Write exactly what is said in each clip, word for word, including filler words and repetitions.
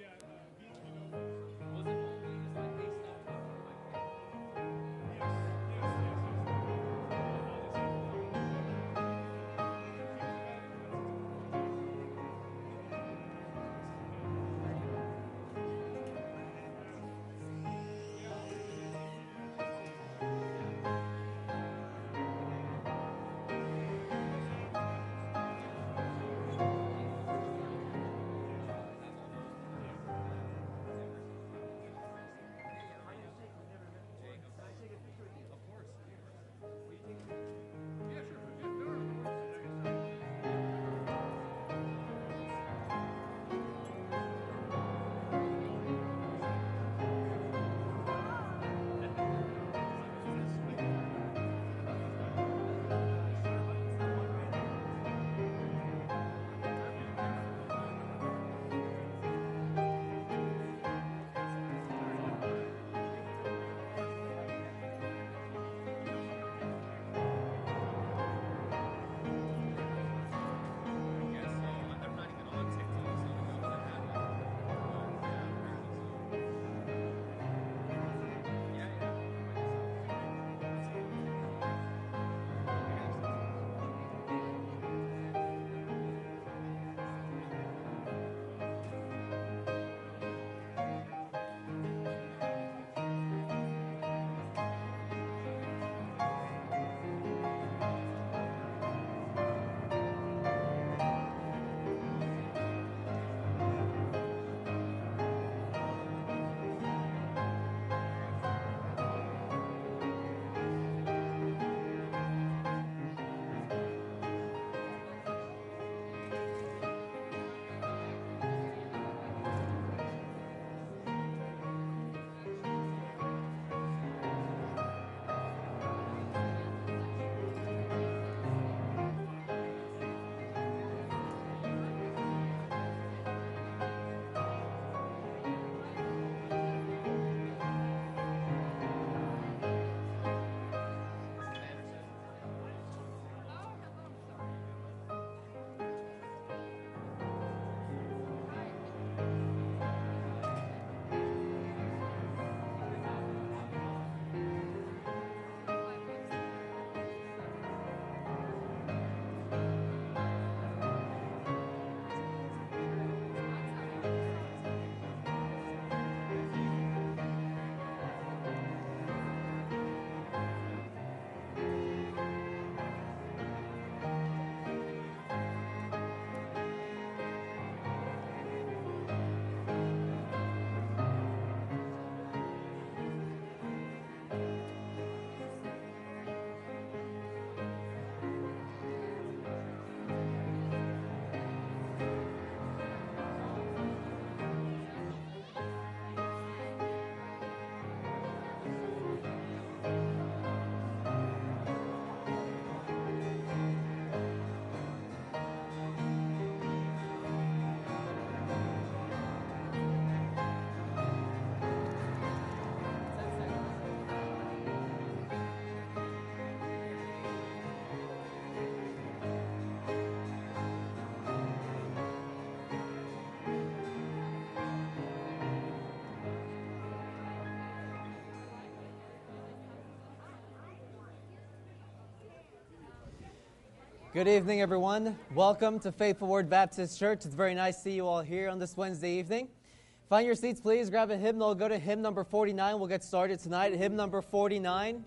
Good evening, everyone. Welcome to Faithful Word Baptist Church. It's very nice to see you all here on this Wednesday evening. Find your seats, please. Grab a hymnal. Go to hymn number forty-nine. We'll get started tonight. Hymn number forty-nine.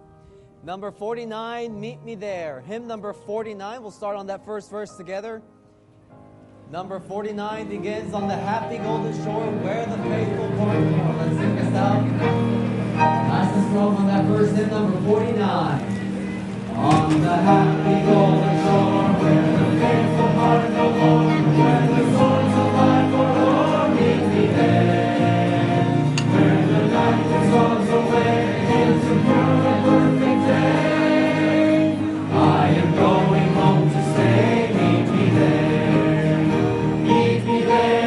Number forty-nine, Meet Me There. Hymn number forty-nine. We'll start on that first verse together. Number forty-nine begins on the happy golden shore where the faithful part more. Let's sing this out. Nice and strong on that verse. Hymn number forty-nine. On the happy golden shore, where the faithful part no more, where the storms of life are o'er, meet me there. Where the night is on away into pure and perfect day. I am going home to stay. Meet me there. Meet me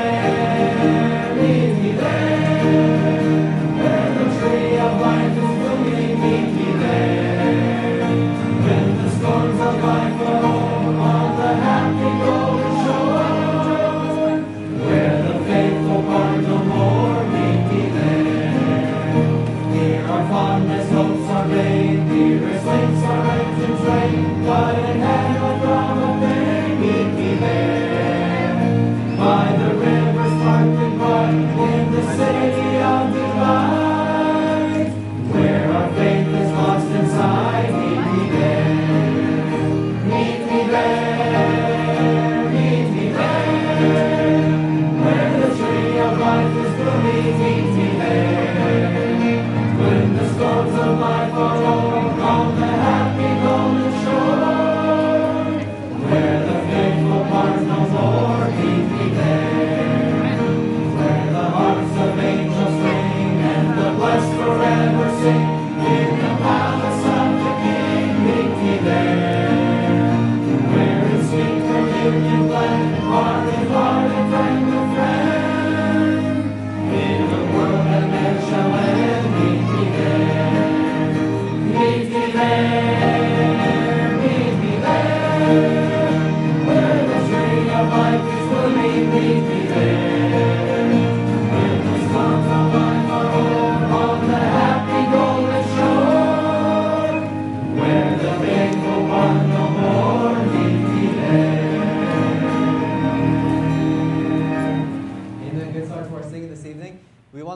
there. Meet me there. Where the tree of life is blooming. Meet me there. When the storms of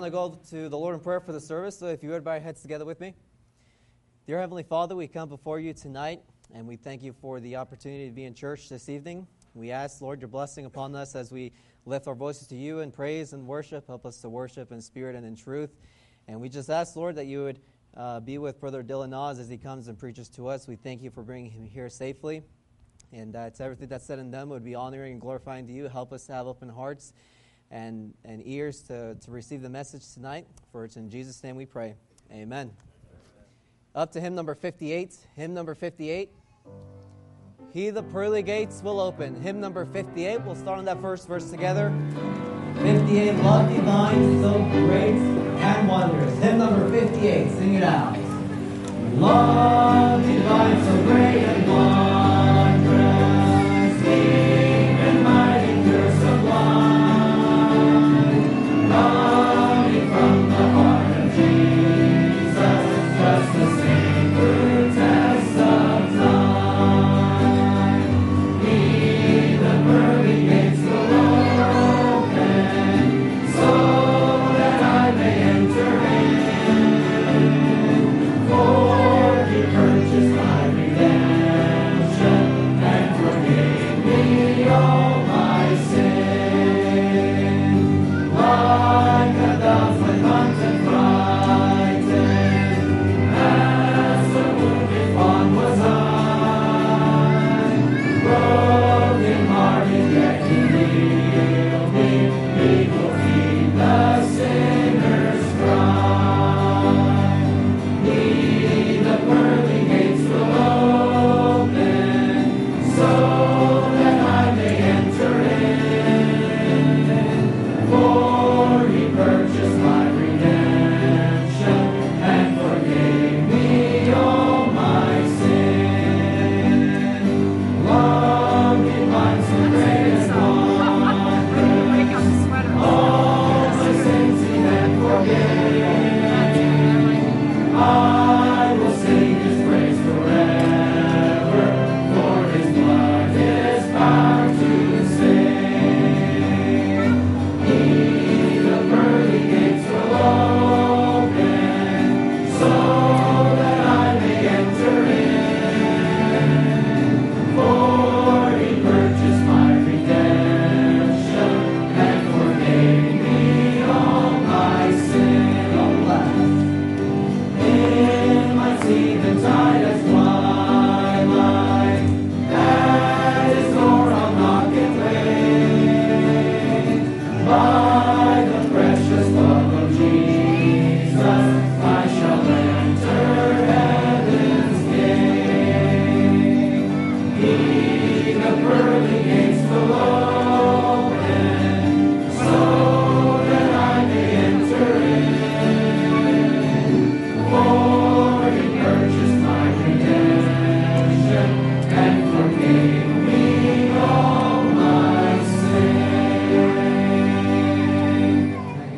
to go to the Lord in prayer for the service, so if you would bow your heads together with me. Dear Heavenly Father, we come before you tonight, and we thank you for the opportunity to be in church this evening. We ask, Lord, your blessing upon us as we lift our voices to you in praise and worship. Help us to worship in spirit and in truth. And we just ask, Lord, that you would uh, be with Brother Dylan Oz as he comes and preaches to us. We thank you for bringing him here safely. And that everything that's said and done would be honoring and glorifying to you. Help us to have open hearts and, and ears to, to receive the message tonight. For it's in Jesus' name we pray. Amen. Up to hymn number fifty-eight. Hymn number fifty-eight. He the pearly gates will open. Hymn number fifty-eight. We'll start on that first verse together. fifty-eight, love divine, so great and wondrous. Hymn number fifty-eight. Sing it out. Love divine, so great and wondrous, deep and mighty, pure, sublime, coming from the heart of Jesus, just the same through tests of time. He the pearly gates will open, so that I may enter in. For he purchased my redemption and forgave me all my sin. Like a dove when hunted frightened, as the wounded fawn was I, broken hearted yet he healed me. He will feed the sinner's cry. He the pearly gates will open, so that I may enter in. For he purchased my redemption and forgave me all my sin. Love divine, so great and wondrous, all my sins he had forgiven. I will sing his praise forever, for his blood is power to save. He the pearly gates will open, so that I may enter in. For he purchased my redemption and forgave me all my sin. All left. In my seed the tide as twilight, at his door I'll knock and wait. By the precious love of Jesus, I shall enter heaven's gate. He the pearly gates will open, so that I may enter in. For he purchased my redemption and forgave me all my sin.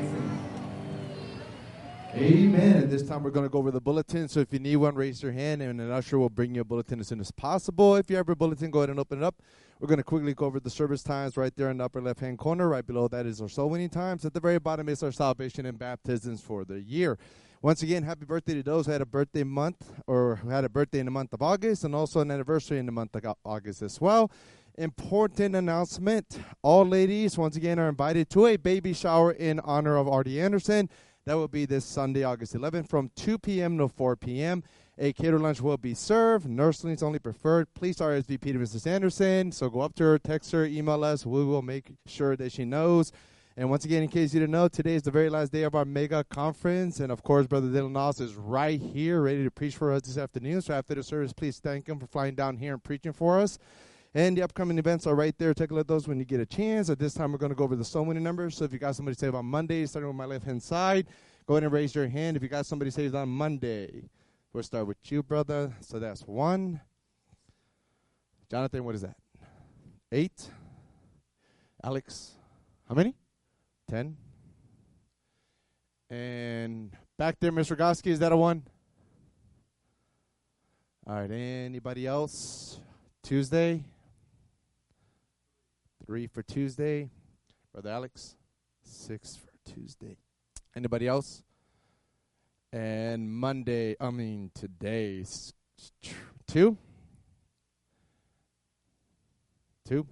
Amen. And this time we're going to go over the bulletin. So if you need one, raise your hand, and an usher will bring you a bulletin as soon as possible. If you have a bulletin, go ahead and open it up. We're going to quickly go over the service times right there in the upper left-hand corner. Right below that is our soul winning times. At the very bottom is our salvation and baptisms for the year. Once again, happy birthday to those who had a birthday month or who had a birthday in the month of August, and also an anniversary in the month of August as well. Important announcement. All ladies, once again, are invited to a baby shower in honor of Artie Anderson. That will be this Sunday, August eleventh, from two p.m. to four p.m. A catered lunch will be served. Nurslings only preferred. Please R S V P to Missus Anderson. So go up to her, text her, email us. We will make sure that she knows. And once again, in case you didn't know, today is the very last day of our mega conference. And, of course, Brother Dylan Oz is right here ready to preach for us this afternoon. So after the service, please thank him for flying down here and preaching for us. And the upcoming events are right there. Take a look at those when you get a chance. At this time, we're going to go over the soul winning numbers. So if you got somebody saved on Monday, starting with my left-hand side, go ahead and raise your hand. If you got somebody saved on Monday, we'll start with you, brother. So that's one. Jonathan, what is that? Eight. Alex, how many? Ten. And back there, Mister Rogoski, is that a one? All right, anybody else? Tuesday? Three for Tuesday. Brother Alex? Six for Tuesday. Anybody else? And Monday, I mean today's two? Two?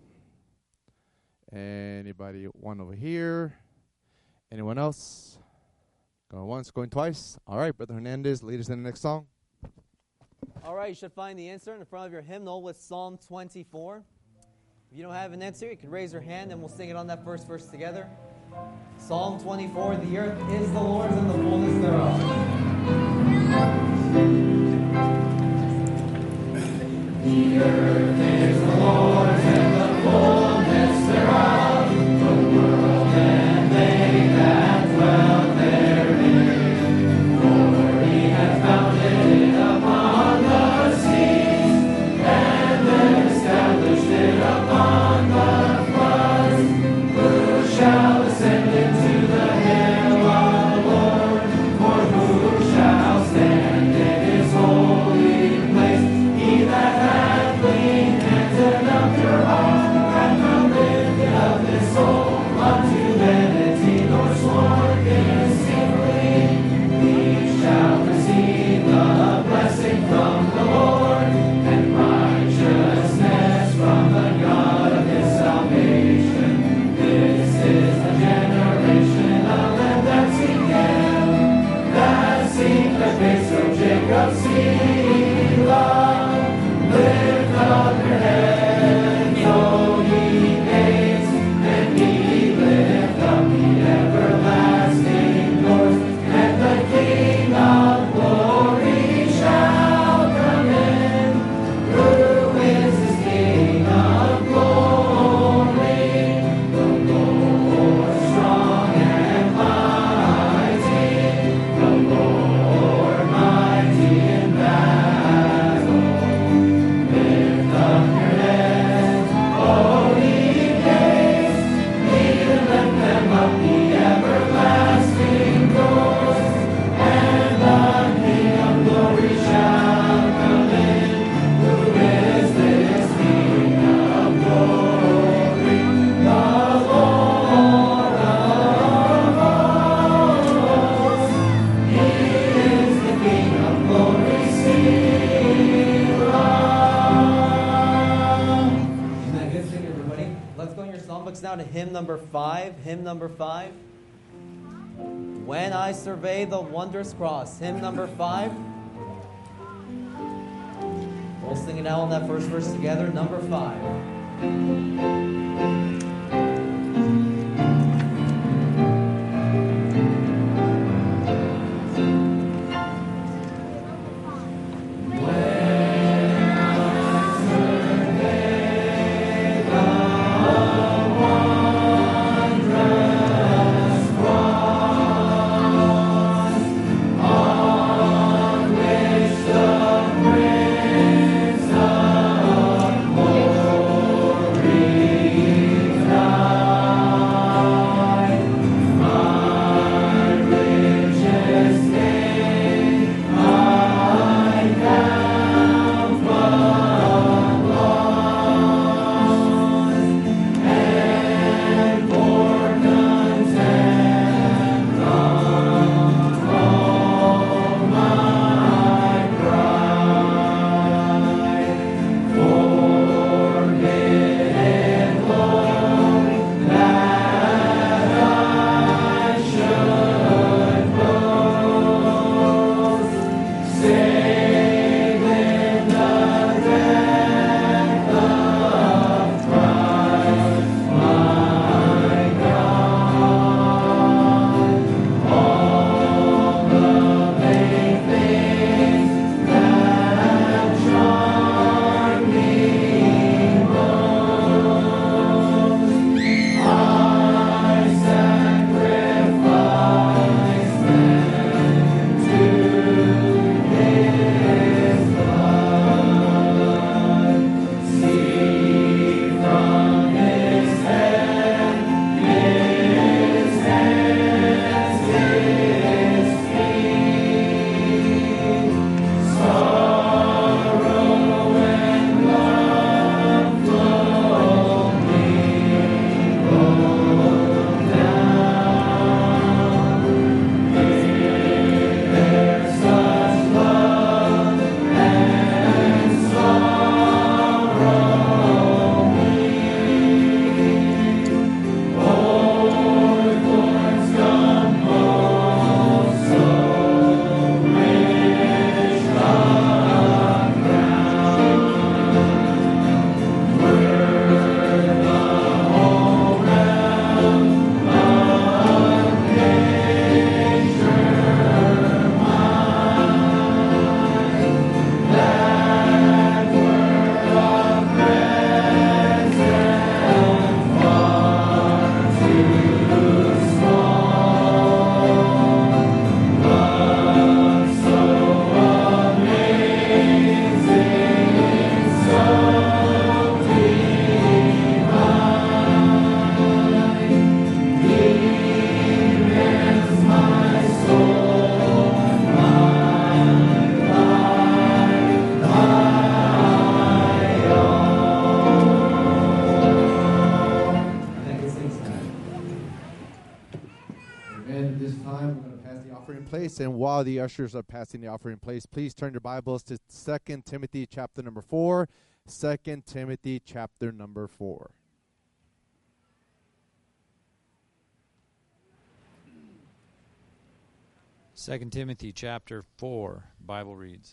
Anybody? One over here. Anyone else? Going once, going twice. All right, Brother Hernandez, lead us in the next song. All right, you should find the answer in front of your hymnal with Psalm twenty-four. If you don't have an answer, you can raise your hand and we'll sing it on that first verse together. Psalm twenty-four, the earth is the Lord's and the fullness thereof. The earth is the Lord's and the fullness thereof, the world and they that dwell therein. For he hath founded it upon the seas, and then established it upon the floods. Who shall ascend into the hill of the Lord? For who shall stand in his holy place? He that hath clean hands and a pure heart, hath not lifted up his soul unto vanity, nor sworn deceitfully. He shall receive the blessing from the Lord, and righteousness from the God of his salvation. This is the generation of them that seek him, that seek the face of Jacob, Selah. Lift up your heads, O ye gates, and ye lift up the everlasting doors, and the King of glory shall come in. Who is this King of glory? The Lord strong and mighty, the Lord mighty in battle. Lift up your heads, O ye gates, even lift them up the everlasting doors, and the King of glory shall come in. Who is this King of glory? The Lord of hosts. He is the King of glory, Selah. Isn't that good singing, everybody? Let's go in your songbooks now to hymn number five. Hymn number five. When I survey the wondrous cross. Hymn number five. We'll sing it out on that first verse together. Number five. Prince of glory place. And while the ushers are passing the offering place, please turn your Bibles to Second Timothy chapter number four. Second Timothy chapter number four. Second Timothy chapter four, Bible reads,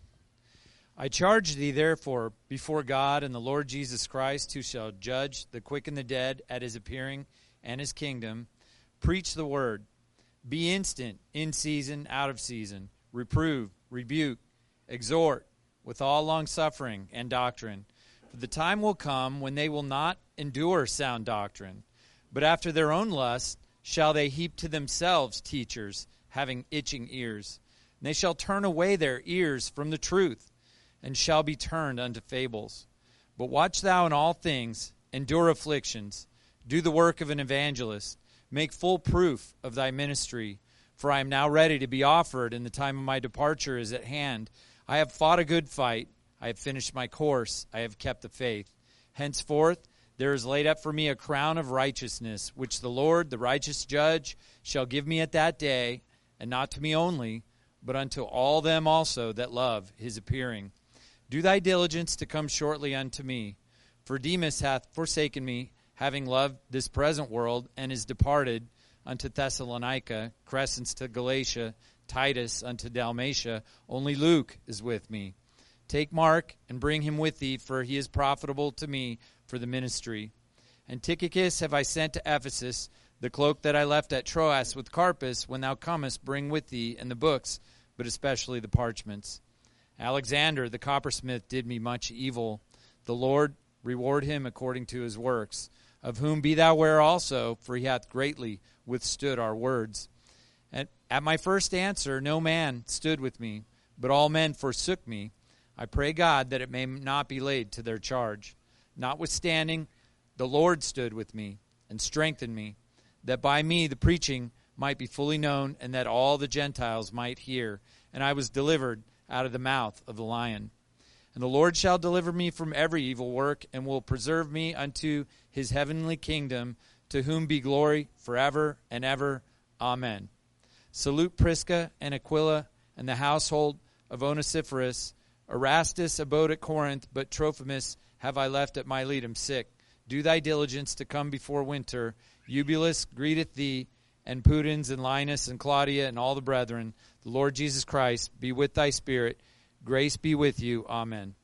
I charge thee therefore before God and the Lord Jesus Christ, who shall judge the quick and the dead at his appearing and his kingdom, preach the word. Be instant, in season, out of season. Reprove, rebuke, exhort, with all longsuffering and doctrine. For the time will come when they will not endure sound doctrine, but after their own lust shall they heap to themselves teachers, having itching ears. And they shall turn away their ears from the truth, and shall be turned unto fables. But watch thou in all things, endure afflictions, do the work of an evangelist, make full proof of thy ministry. For I am now ready to be offered, and the time of my departure is at hand. I have fought a good fight, I have finished my course, I have kept the faith. Henceforth there is laid up for me a crown of righteousness, which the Lord, the righteous judge, shall give me at that day, and not to me only, but unto all them also that love his appearing. Do thy diligence to come shortly unto me. For Demas hath forsaken me, having loved this present world, and is departed unto Thessalonica, Crescens to Galatia, Titus unto Dalmatia. Only Luke is with me. Take Mark, and bring him with thee, for he is profitable to me for the ministry. And Tychicus have I sent to Ephesus. The cloak that I left at Troas with Carpus, when thou comest, bring with thee, and the books, but especially the parchments. Alexander the coppersmith did me much evil. The Lord reward him according to his works, of whom be thou ware also, for he hath greatly withstood our words. And at my first answer no man stood with me, but all men forsook me. I pray God that it may not be laid to their charge. Notwithstanding, the Lord stood with me, and strengthened me, that by me the preaching might be fully known, and that all the Gentiles might hear. And I was delivered out of the mouth of the lion. And the Lord shall deliver me from every evil work, and will preserve me unto his heavenly kingdom, to whom be glory forever and ever. Amen. Salute Prisca and Aquila, and the household of Onesiphorus. Erastus abode at Corinth, but Trophimus have I left at Miletum sick. Do thy diligence to come before winter. Eubulus greeteth thee, and Pudens and Linus and Claudia and all the brethren. The Lord Jesus Christ be with thy spirit. Grace be with you. Amen.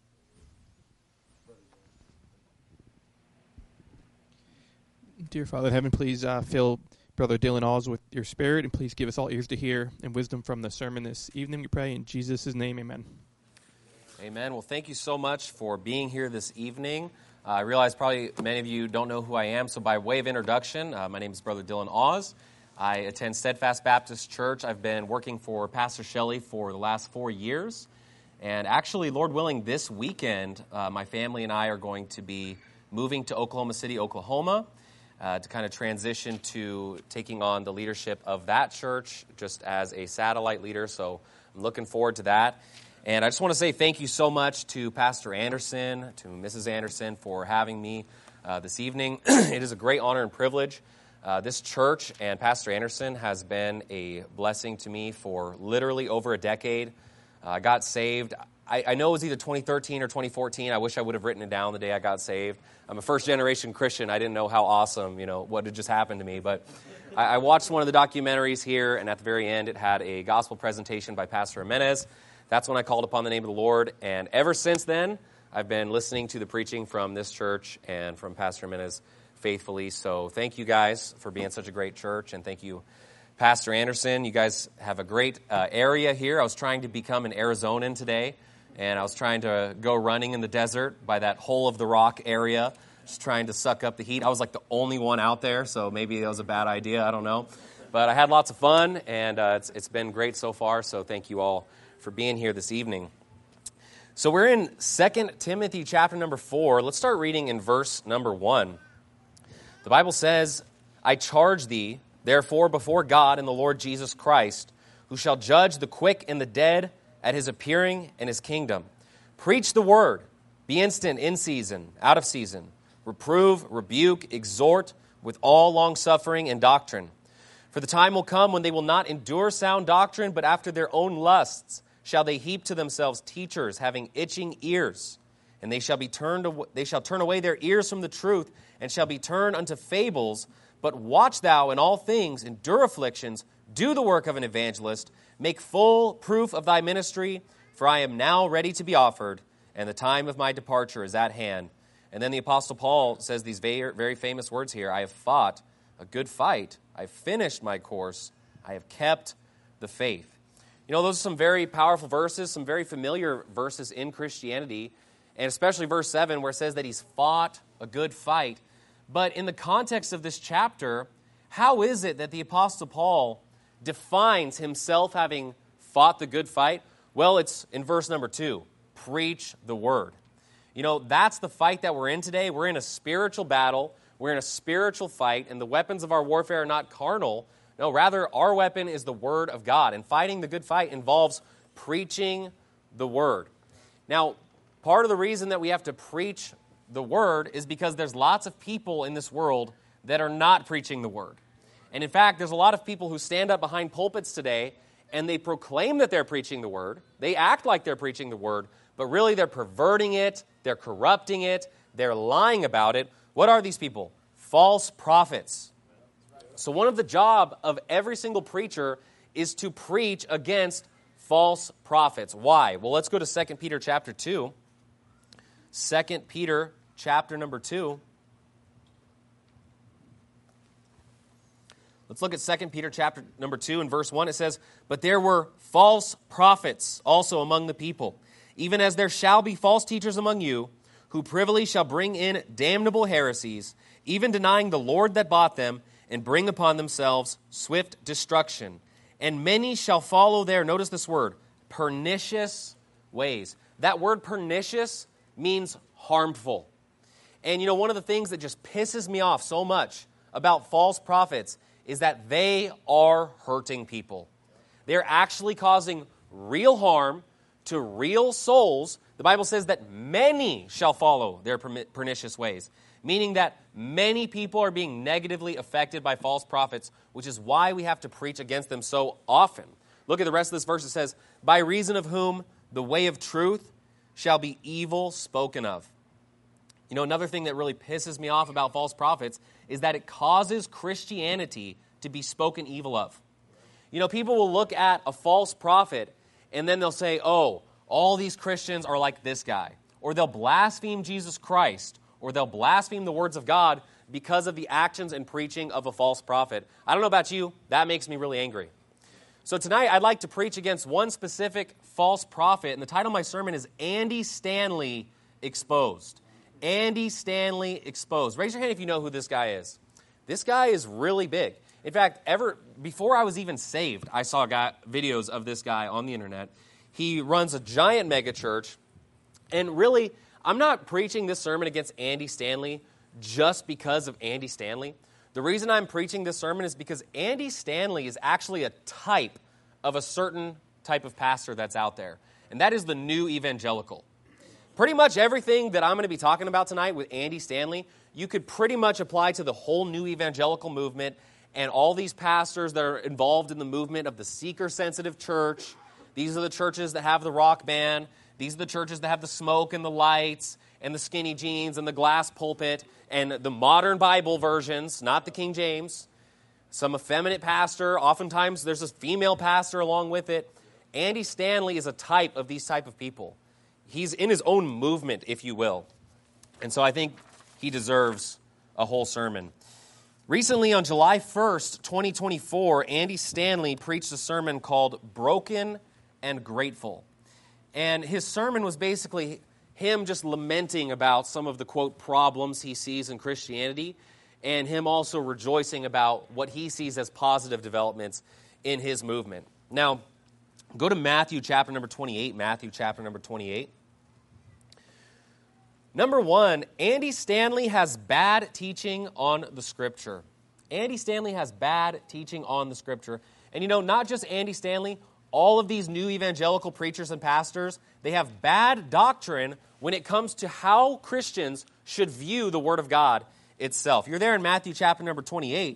Dear Father in heaven, please uh, fill Brother Dylan Oz with your spirit, and please give us all ears to hear and wisdom from the sermon this evening, we pray. In Jesus' name, amen. Amen. Well, thank you so much for being here this evening. Uh, I realize probably many of you don't know who I am, so by way of introduction, uh, my name is Brother Dylan Oz. I attend Steadfast Baptist Church. I've been working for Pastor Shelley for the last four years. And actually, Lord willing, this weekend, uh, my family and I are going to be moving to Oklahoma City, Oklahoma, uh, to kind of transition to taking on the leadership of that church just as a satellite leader. So I'm looking forward to that. And I just want to say thank you so much to Pastor Anderson, to Missus Anderson for having me uh, this evening. It is a great honor and privilege. Uh, this church and Pastor Anderson has been a blessing to me for literally over a decade. I uh, got saved. I, I know it was either twenty thirteen or twenty fourteen. I wish I would have written it down the day I got saved. I'm a first-generation Christian. I didn't know how awesome, you know, what had just happened to me. But I, I watched one of the documentaries here, and at the very end, it had a gospel presentation by Pastor Jimenez. That's when I called upon the name of the Lord. And ever since then, I've been listening to the preaching from this church and from Pastor Jimenez faithfully. So thank you guys for being such a great church, and thank you, Pastor Anderson. You guys have a great uh, area here. I was trying to become an Arizonan today, and I was trying to go running in the desert by that Hole of the Rock area, just trying to suck up the heat. I was like the only one out there, so maybe that was a bad idea. I don't know. But I had lots of fun, and uh, it's, it's been great so far, so thank you all for being here this evening. So we're in Second Timothy chapter number four. Let's start reading in verse number one. The Bible says, I charge thee, therefore, before God and the Lord Jesus Christ, who shall judge the quick and the dead at his appearing in his kingdom. Preach the word, be instant in season, out of season. Reprove, rebuke, exhort with all longsuffering and doctrine. For the time will come when they will not endure sound doctrine, but after their own lusts shall they heap to themselves teachers having itching ears. And they shall be turned aw- they shall turn away their ears from the truth, and shall be turned unto fables. But watch thou in all things, endure afflictions, do the work of an evangelist, make full proof of thy ministry, for I am now ready to be offered, and the time of my departure is at hand. And then the Apostle Paul says these very, very famous words here, I have fought a good fight, I have finished my course, I have kept the faith. You know, those are some very powerful verses, some very familiar verses in Christianity, and especially verse seven where it says that he's fought a good fight. But in the context of this chapter, how is it that the Apostle Paul defines himself having fought the good fight? Well, it's in verse number two, preach the word. You know, that's the fight that we're in today. We're in a spiritual battle. We're in a spiritual fight, and the weapons of our warfare are not carnal. No, rather, our weapon is the word of God, and fighting the good fight involves preaching the word. Now, part of the reason that we have to preach the word is because there's lots of people in this world that are not preaching the word. And in fact, there's a lot of people who stand up behind pulpits today and they proclaim that they're preaching the word. They act like they're preaching the word, but really they're perverting it, they're corrupting it, they're lying about it. What are these people? False prophets. So one of the job of every single preacher is to preach against false prophets. Why? Well, let's go to Second Peter chapter two. Second Peter chapter number two. Let's look at Second Peter chapter number two and verse one. It says, But there were false prophets also among the people, even as there shall be false teachers among you, who privily shall bring in damnable heresies, even denying the Lord that bought them, and bring upon themselves swift destruction. And many shall follow their, notice this word, pernicious ways. That word pernicious means harmful. And you know, one of the things that just pisses me off so much about false prophets is that they are hurting people. They're actually causing real harm to real souls. The Bible says that many shall follow their pernicious ways, meaning that many people are being negatively affected by false prophets, which is why we have to preach against them so often. Look at the rest of this verse. It says, By reason of whom the way of truth shall be evil spoken of. You know, another thing that really pisses me off about false prophets is that it causes Christianity to be spoken evil of. You know, people will look at a false prophet and then they'll say, oh, all these Christians are like this guy. Or they'll blaspheme Jesus Christ, or they'll blaspheme the words of God because of the actions and preaching of a false prophet. I don't know about you, that makes me really angry. So tonight I'd like to preach against one specific false prophet, and the title of my sermon is Andy Stanley Exposed. Andy Stanley Exposed. Raise your hand if you know who this guy is. This guy is really big. In fact, ever before I was even saved, I saw guy, videos of this guy on the internet. He runs a giant mega church, and really, I'm not preaching this sermon against Andy Stanley just because of Andy Stanley. The reason I'm preaching this sermon is because Andy Stanley is actually a type of a certain type of pastor that's out there, and that is the new evangelical. Pretty much everything that I'm going to be talking about tonight with Andy Stanley, you could pretty much apply to the whole new evangelical movement and all these pastors that are involved in the movement of the seeker-sensitive church. These are the churches that have the rock band. These are the churches that have the smoke and the lights and the skinny jeans and the glass pulpit and the modern Bible versions, not the King James. Some effeminate pastor. Oftentimes there's a female pastor along with it. Andy Stanley is a type of these type of people. He's in his own movement, if you will. And so I think he deserves a whole sermon. Recently, on July first, twenty twenty-four, Andy Stanley preached a sermon called Broken and Grateful. And his sermon was basically him just lamenting about some of the, quote, problems he sees in Christianity, and him also rejoicing about what he sees as positive developments in his movement. Now, go to Matthew chapter number twenty-eight, Matthew chapter number twenty-eight. Number one, Andy Stanley has bad teaching on the Scripture. Andy Stanley has bad teaching on the Scripture. And you know, not just Andy Stanley, all of these new evangelical preachers and pastors, they have bad doctrine when it comes to how Christians should view the Word of God itself. You're there in Matthew chapter number twenty-eight.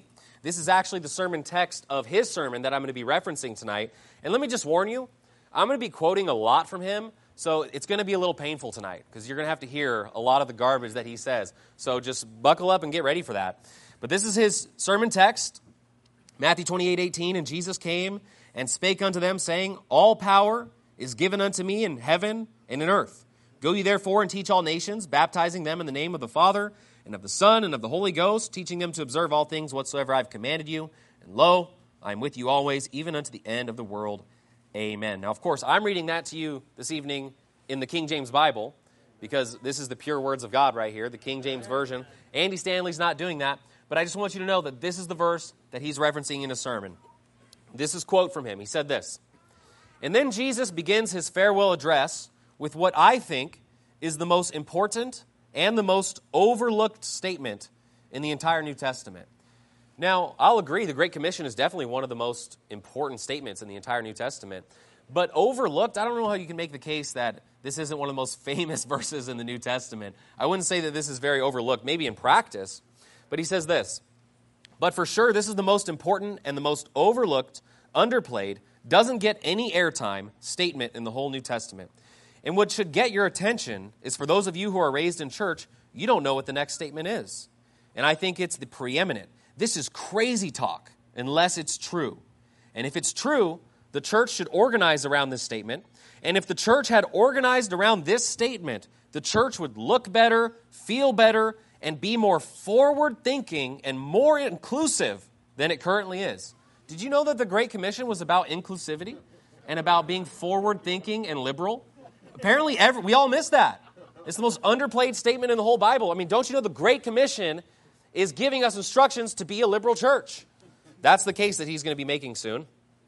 This is actually the sermon text of his sermon that I'm going to be referencing tonight. And let me just warn you, I'm going to be quoting a lot from him, so it's going to be a little painful tonight because you're going to have to hear a lot of the garbage that he says. So just buckle up and get ready for that. But this is his sermon text, Matthew twenty-eight eighteen, and Jesus came and spake unto them, saying, All power is given unto me in heaven and in earth. Go ye therefore and teach all nations, baptizing them in the name of the Father and of the Son and of the Holy Ghost, teaching them to observe all things whatsoever I have commanded you. And lo, I am with you always, even unto the end of the world. Amen. Now, of course, I'm reading that to you this evening in the King James Bible, because this is the pure words of God right here, the King James Version. Andy Stanley's not doing that, but I just want you to know that this is the verse that he's referencing in his sermon. This is a quote from him. He said this, And then Jesus begins his farewell address with what I think is the most important and the most overlooked statement in the entire New Testament. Now, I'll agree, the Great Commission is definitely one of the most important statements in the entire New Testament. But overlooked, I don't know how you can make the case that this isn't one of the most famous verses in the New Testament. I wouldn't say that this is very overlooked, maybe in practice. But he says this, But for sure, this is the most important and the most overlooked, underplayed, doesn't get any airtime statement in the whole New Testament. And what should get your attention is for those of you who are raised in church, you don't know what the next statement is. And I think it's the preeminent. This is crazy talk unless it's true. And if it's true, the church should organize around this statement. And if the church had organized around this statement, the church would look better, feel better, and be more forward-thinking and more inclusive than it currently is. Did you know that the Great Commission was about inclusivity and about being forward-thinking and liberal? Apparently, every, we all miss that. It's the most underplayed statement in the whole Bible. I mean, don't you know the Great Commission is giving us instructions to be a liberal church? That's the case that he's going to be making soon.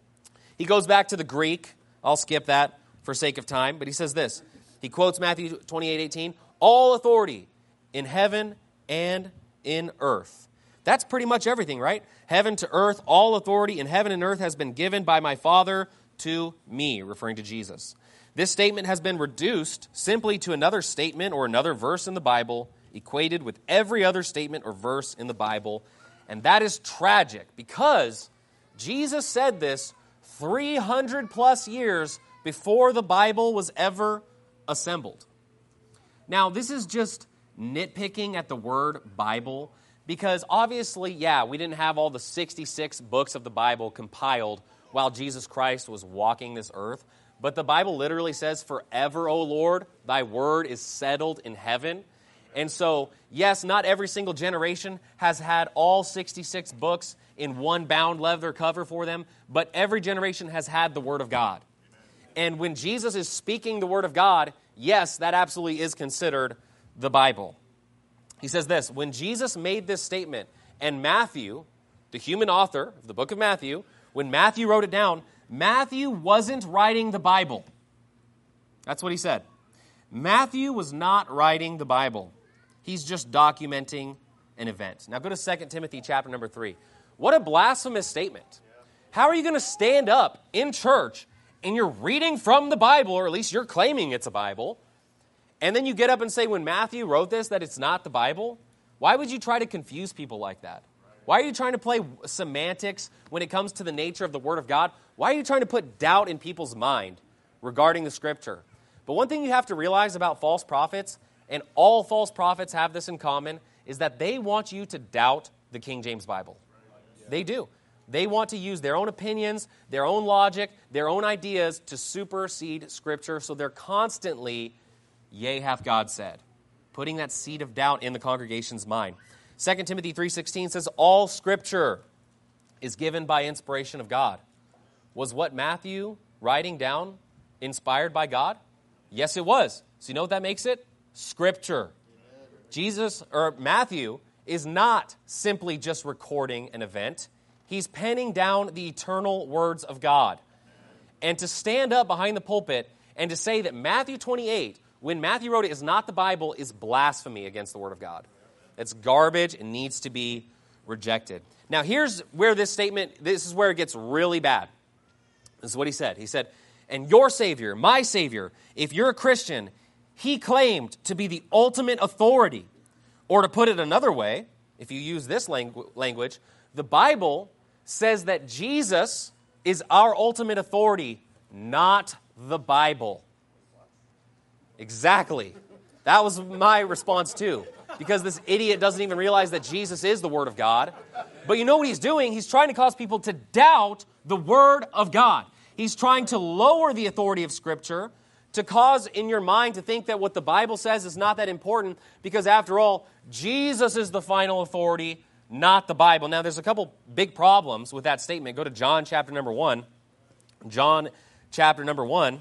He goes back to the Greek. I'll skip that for sake of time. But he says this. He quotes Matthew twenty-eight eighteen, All authority in heaven and in earth. That's pretty much everything, right? Heaven to earth, all authority in heaven and earth has been given by my Father to me, referring to Jesus. This statement has been reduced simply to another statement or another verse in the Bible, equated with every other statement or verse in the Bible. And that is tragic because Jesus said this three hundred plus years before the Bible was ever assembled. Now, this is just nitpicking at the word Bible because obviously, yeah, we didn't have all the sixty-six books of the Bible compiled while Jesus Christ was walking this earth. But the Bible literally says, Forever, O Lord, thy word is settled in heaven. And so, yes, not every single generation has had all sixty-six books in one bound leather cover for them, but every generation has had the Word of God. And when Jesus is speaking the Word of God, yes, that absolutely is considered the Bible. He says this, when Jesus made this statement, and Matthew, the human author of the book of Matthew, when Matthew wrote it down, Matthew wasn't writing the Bible. That's what he said. Matthew was not writing the Bible. He's just documenting an event. Now go to Second Timothy chapter number three. What a blasphemous statement. How are you going to stand up in church and you're reading from the Bible, or at least you're claiming it's a Bible, and then you get up and say when Matthew wrote this that it's not the Bible? Why would you try to confuse people like that? Why are you trying to play semantics when it comes to the nature of the Word of God? Why are you trying to put doubt in people's mind regarding the Scripture? But one thing you have to realize about false prophets, and all false prophets have this in common, is that they want you to doubt the King James Bible. They do. They want to use their own opinions, their own logic, their own ideas to supersede Scripture, so they're constantly, yea, hath God said, putting that seed of doubt in the congregation's mind. Second Timothy three sixteen says, all Scripture is given by inspiration of God. Was what Matthew writing down inspired by God? Yes, it was. So you know what that makes it? Scripture. Jesus, or Matthew, is not simply just recording an event. He's penning down the eternal words of God. And to stand up behind the pulpit and to say that Matthew twenty-eight, when Matthew wrote it, is not the Bible, is blasphemy against the Word of God. It's garbage and needs to be rejected. Now, here's where this statement, this is where it gets really bad. This is what he said. He said, and your Savior, my Savior, if you're a Christian, he claimed to be the ultimate authority. Or to put it another way, if you use this langu- language, The Bible says that Jesus is our ultimate authority, not the Bible. Exactly. That was my response too, because this idiot doesn't even realize that Jesus is the Word of God. But you know what he's doing? He's trying to cause people to doubt the Word of God. He's trying to lower the authority of Scripture, to cause in your mind to think that what the Bible says is not that important, because after all, Jesus is the final authority, not the Bible. Now, there's a couple big problems with that statement. Go to John chapter number one. John chapter number one.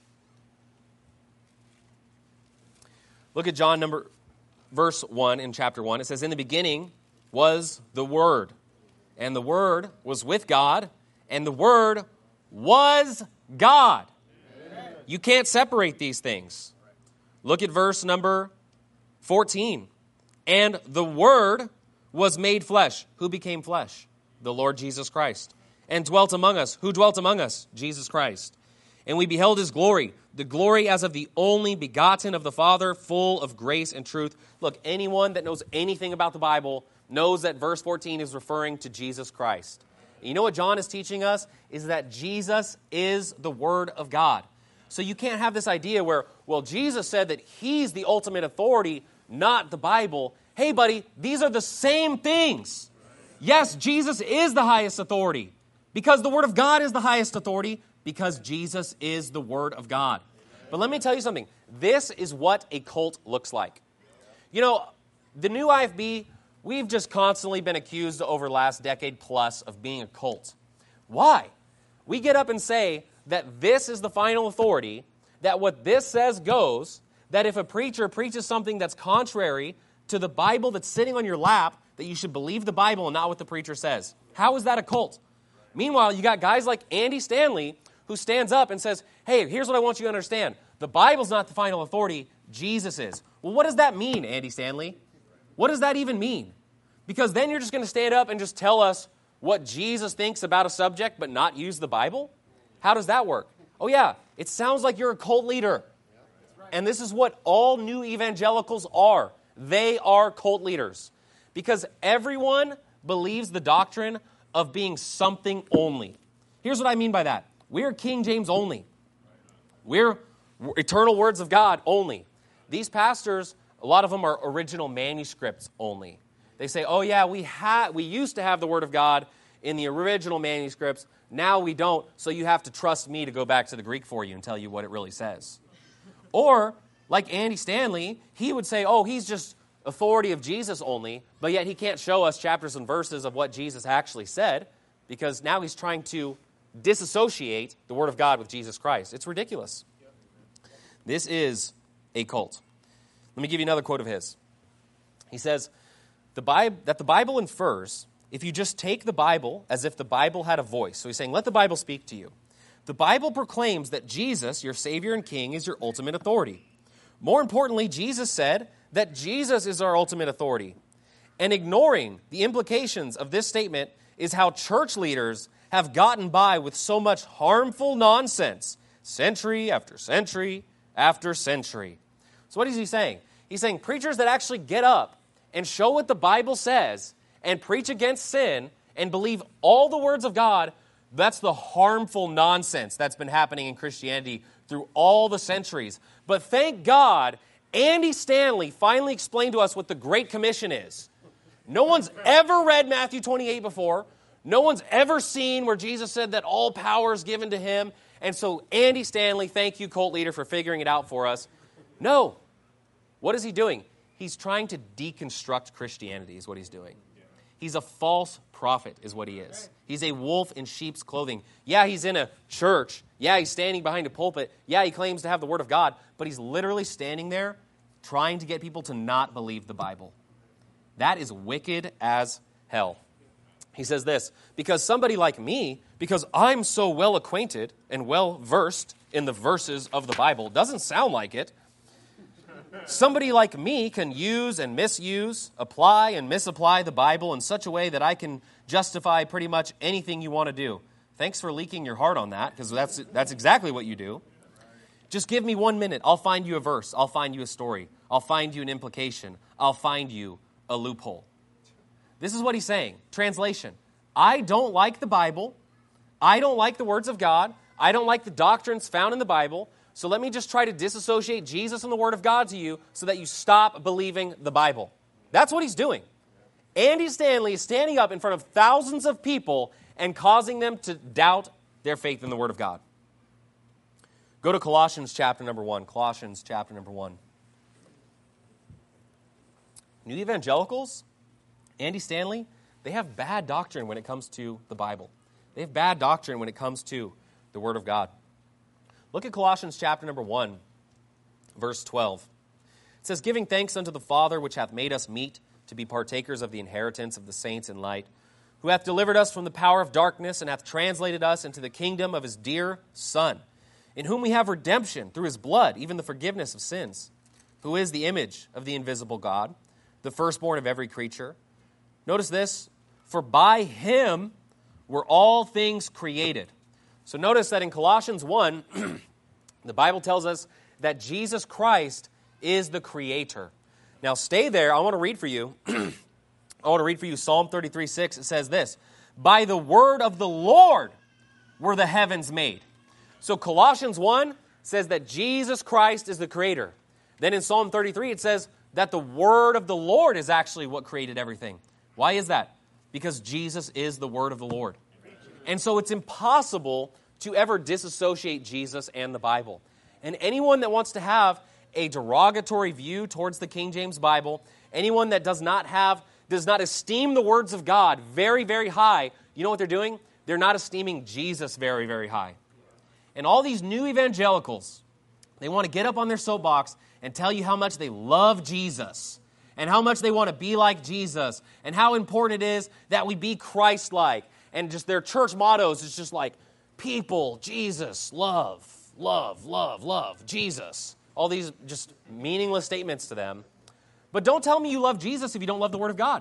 Look at John number, verse one in chapter one. It says, in the beginning was the Word, and the Word was with God, and the Word was God. Amen. You can't separate these things. Look at verse number fourteen. And the Word was made flesh. Who became flesh? The Lord Jesus Christ. And dwelt among us. Who dwelt among us? Jesus Christ. And we beheld His glory, the glory as of the only begotten of the Father, full of grace and truth. Look, anyone that knows anything about the Bible knows that verse fourteen is referring to Jesus Christ. You know what John is teaching us? Is that Jesus is the Word of God. So you can't have this idea where, well, Jesus said that He's the ultimate authority, not the Bible. Hey, buddy, these are the same things. Yes, Jesus is the highest authority because the Word of God is the highest authority because Jesus is the Word of God. But let me tell you something. This is what a cult looks like. You know, the new I F B, we've just constantly been accused over the last decade plus of being a cult. Why? We get up and say that this is the final authority, that what this says goes, that if a preacher preaches something that's contrary to the Bible that's sitting on your lap, that you should believe the Bible and not what the preacher says. How is that a cult? Meanwhile, you got guys like Andy Stanley who stands up and says, hey, here's what I want you to understand. The Bible's not the final authority, Jesus is. Well, what does that mean, Andy Stanley? What does that even mean? Because then you're just going to stand up and just tell us what Jesus thinks about a subject but not use the Bible? How does that work? Oh yeah, it sounds like you're a cult leader. And this is what all new evangelicals are. They are cult leaders. Because everyone believes the doctrine of being something only. Here's what I mean by that. We're King James only. We're eternal words of God only. These pastors, a lot of them are original manuscripts only. They say, oh yeah, we ha- we used to have the Word of God in the original manuscripts. Now we don't, so you have to trust me to go back to the Greek for you and tell you what it really says. Or, like Andy Stanley, he would say, oh, he's just authority of Jesus only, but yet he can't show us chapters and verses of what Jesus actually said, because now he's trying to disassociate the Word of God with Jesus Christ. It's ridiculous. This is a cult. Let me give you another quote of his. He says, the Bible, that the Bible infers, if you just take the Bible as if the Bible had a voice. So he's saying, let the Bible speak to you. The Bible proclaims that Jesus, your Savior and King, is your ultimate authority. More importantly, Jesus said that Jesus is our ultimate authority. And ignoring the implications of this statement is how church leaders have gotten by with so much harmful nonsense, century after century after century. So what is he saying? He's saying preachers that actually get up and show what the Bible says and preach against sin and believe all the words of God, that's the harmful nonsense that's been happening in Christianity through all the centuries. But thank God, Andy Stanley finally explained to us what the Great Commission is. No one's ever read Matthew twenty-eight before. No one's ever seen where Jesus said that all power is given to him. And so, Andy Stanley, thank you, cult leader, for figuring it out for us. No. What is he doing? He's trying to deconstruct Christianity is what he's doing. He's a false prophet is what he is. He's a wolf in sheep's clothing. Yeah, he's in a church. Yeah, he's standing behind a pulpit. Yeah, he claims to have the Word of God. But he's literally standing there trying to get people to not believe the Bible. That is wicked as hell. He says this, because somebody like me, because I'm so well acquainted and well versed in the verses of the Bible, doesn't sound like it. Somebody like me can use and misuse, apply and misapply the Bible in such a way that I can justify pretty much anything you want to do. Thanks for leaking your heart on that, because that's, that's exactly what you do. Just give me one minute. I'll find you a verse. I'll find you a story. I'll find you an implication. I'll find you a loophole. This is what he's saying. Translation. I don't like the Bible. I don't like the words of God. I don't like the doctrines found in the Bible. So let me just try to disassociate Jesus and the Word of God to you so that you stop believing the Bible. That's what he's doing. Andy Stanley is standing up in front of thousands of people and causing them to doubt their faith in the Word of God. Go to Colossians chapter number one. Colossians chapter number one. New evangelicals, Andy Stanley, they have bad doctrine when it comes to the Bible. They have bad doctrine when it comes to the Word of God. Look at Colossians chapter number one, verse twelve. It says, giving thanks unto the Father, which hath made us meet to be partakers of the inheritance of the saints in light, who hath delivered us from the power of darkness, and hath translated us into the kingdom of his dear Son, in whom we have redemption through his blood, even the forgiveness of sins, who is the image of the invisible God, the firstborn of every creature. Notice this, for by him were all things created. So notice that in Colossians one, the Bible tells us that Jesus Christ is the creator. Now stay there. I want to read for you. I want to read for you Psalm thirty-three six. It says this, by the word of the Lord were the heavens made. So Colossians one says that Jesus Christ is the creator. Then in Psalm thirty-three it says that the word of the Lord is actually what created everything. Why is that? Because Jesus is the word of the Lord. And so it's impossible to ever disassociate Jesus and the Bible. And anyone that wants to have a derogatory view towards the King James Bible, anyone that does not have, does not esteem the words of God very, very high, you know what they're doing? They're not esteeming Jesus very, very high. And all these new evangelicals, they want to get up on their soapbox and tell you how much they love Jesus and how much they want to be like Jesus and how important it is that we be Christ-like. And just their church mottos is just like, people, Jesus, love, love, love, love, Jesus. All these just meaningless statements to them. But don't tell me you love Jesus if you don't love the Word of God.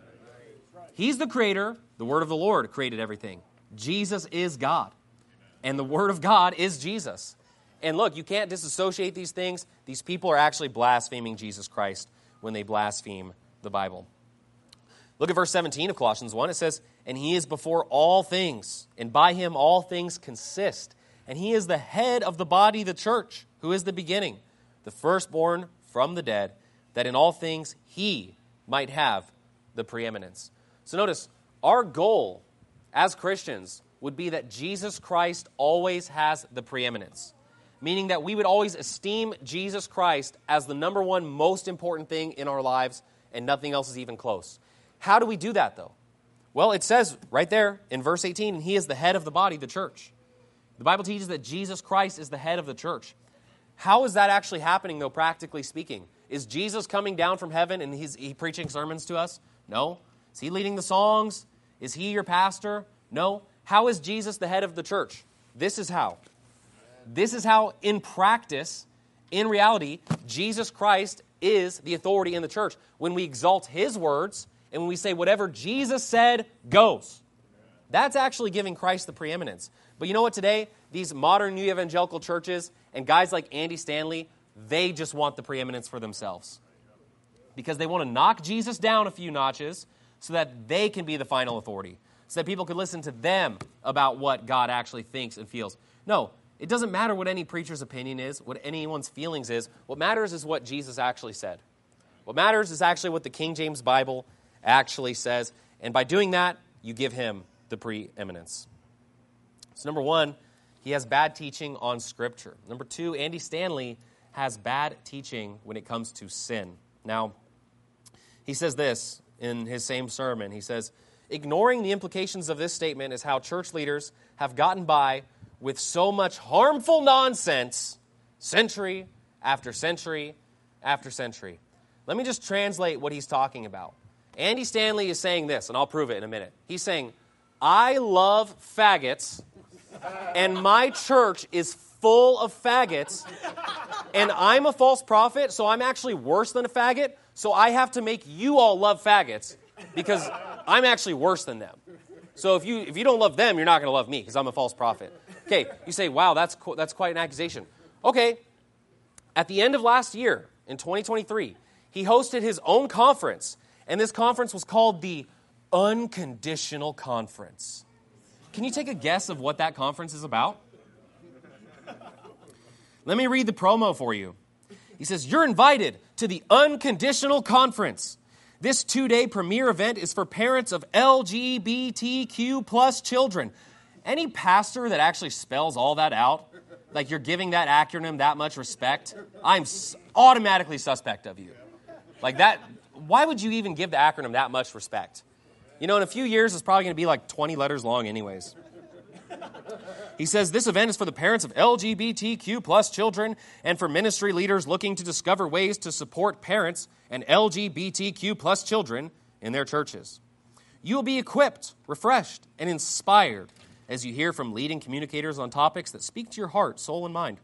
He's the creator. The Word of the Lord created everything. Jesus is God. And the Word of God is Jesus. And look, you can't disassociate these things. These people are actually blaspheming Jesus Christ when they blaspheme the Bible. Look at verse seventeen of Colossians one. It says, and he is before all things, and by him all things consist. And he is the head of the body, the church, who is the beginning, the firstborn from the dead, that in all things he might have the preeminence. So notice, our goal as Christians would be that Jesus Christ always has the preeminence, meaning that we would always esteem Jesus Christ as the number one most important thing in our lives, and nothing else is even close. How do we do that, though? Well, it says right there in verse eighteen, and he is the head of the body, the church. The Bible teaches that Jesus Christ is the head of the church. How is that actually happening, though, practically speaking? Is Jesus coming down from heaven and he's he preaching sermons to us? No. Is he leading the songs? Is he your pastor? No. How is Jesus the head of the church? This is how. This is how, in practice, in reality, Jesus Christ is the authority in the church. When we exalt his words, and when we say whatever Jesus said goes, that's actually giving Christ the preeminence. But you know what today? These modern new evangelical churches and guys like Andy Stanley, they just want the preeminence for themselves. Because they want to knock Jesus down a few notches so that they can be the final authority. So that people can listen to them about what God actually thinks and feels. No, it doesn't matter what any preacher's opinion is, what anyone's feelings is. What matters is what Jesus actually said. What matters is actually what the King James Bible actually says. And by doing that, you give him the preeminence. So number one, he has bad teaching on Scripture. Number two, Andy Stanley has bad teaching when it comes to sin. Now, he says this in his same sermon. He says, ignoring the implications of this statement is how church leaders have gotten by with so much harmful nonsense century after century after century. Let me just translate what he's talking about. Andy Stanley is saying this, and I'll prove it in a minute. He's saying, I love faggots, and my church is full of faggots, and I'm a false prophet, so I'm actually worse than a faggot, so I have to make you all love faggots because I'm actually worse than them. So if you if you don't love them, you're not going to love me because I'm a false prophet. Okay, you say, wow, that's co- that's quite an accusation. Okay, at the end of last year, in twenty twenty-three, he hosted his own conference, and this conference was called the unconditional conference. Can you take a guess of what that conference is about? Let me read the promo for you. He says, you're invited to the Unconditional Conference. This two-day premier event is for parents of L G B T Q plus children. Any pastor that actually spells all that out, like you're giving that acronym that much respect, I'm automatically suspect of you. Like that, why would you even give the acronym that much respect? You know, in a few years, it's probably going to be like twenty letters long anyways. He says, this event is for the parents of L G B T Q plus children and for ministry leaders looking to discover ways to support parents and L G B T Q plus children in their churches. You will be equipped, refreshed, and inspired as you hear from leading communicators on topics that speak to your heart, soul, and mind.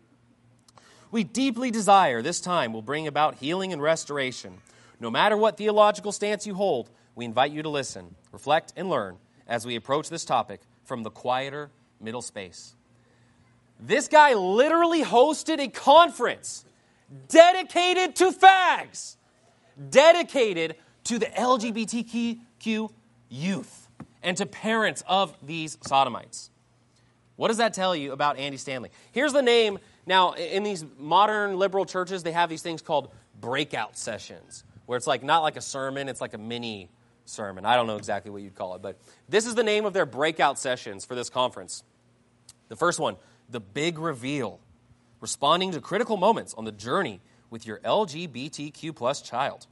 We deeply desire this time will bring about healing and restoration. No matter what theological stance you hold, we invite you to listen, reflect, and learn as we approach this topic from the quieter middle space. This guy literally hosted a conference dedicated to fags, dedicated to the L G B T Q youth and to parents of these sodomites. What does that tell you about Andy Stanley? Here's the name. Now, in these modern liberal churches, they have these things called breakout sessions, where it's like not like a sermon, it's like a mini sermon. I don't know exactly what you'd call it, but this is the name of their breakout sessions for this conference. The first one, The Big Reveal, responding to critical moments on the journey with your L G B T Q plus child.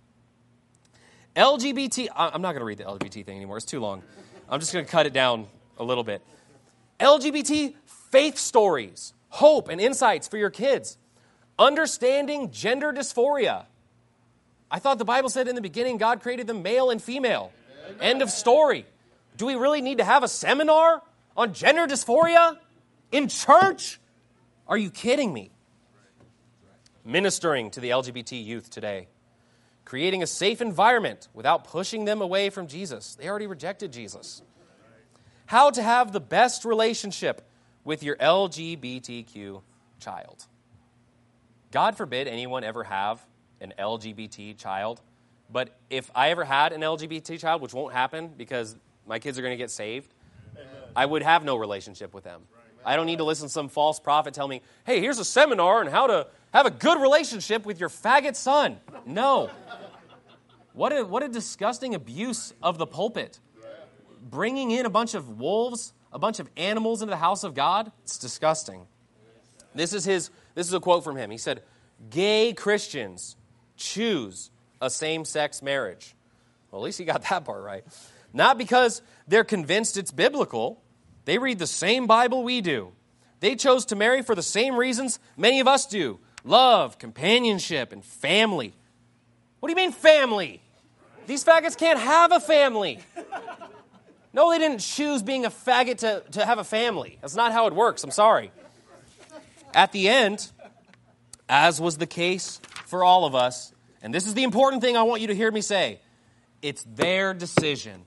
L G B T, I'm not going to read the L G B T thing anymore. It's too long. I'm just going to cut it down a little bit. L G B T faith stories, hope and insights for your kids. Understanding gender dysphoria. I thought the Bible said in the beginning God created them male and female. Amen. End of story. Do we really need to have a seminar on gender dysphoria in church? Are you kidding me? Ministering to the L G B T youth today. Creating a safe environment without pushing them away from Jesus. They already rejected Jesus. How to have the best relationship with your L G B T Q child. God forbid anyone ever have an L G B T child, but if I ever had an L G B T child, which won't happen because my kids are going to get saved, Amen. I would have no relationship with them. Right. I don't need to listen to some false prophet tell me, hey, here's a seminar on how to have a good relationship with your faggot son. No. What a, what a disgusting abuse of the pulpit. Bringing in a bunch of wolves, a bunch of animals into the house of God, it's disgusting. This is his. This is a quote from him. He said, gay Christians choose a same-sex marriage. Well, at least he got that part right. Not because they're convinced it's biblical. They read the same Bible we do. They chose to marry for the same reasons many of us do. Love, companionship, and family. What do you mean family? These faggots can't have a family. No, they didn't choose being a faggot to, to have a family. That's not how it works. I'm sorry. At the end, as was the case for all of us, and this is the important thing I want you to hear me say, it's their decision.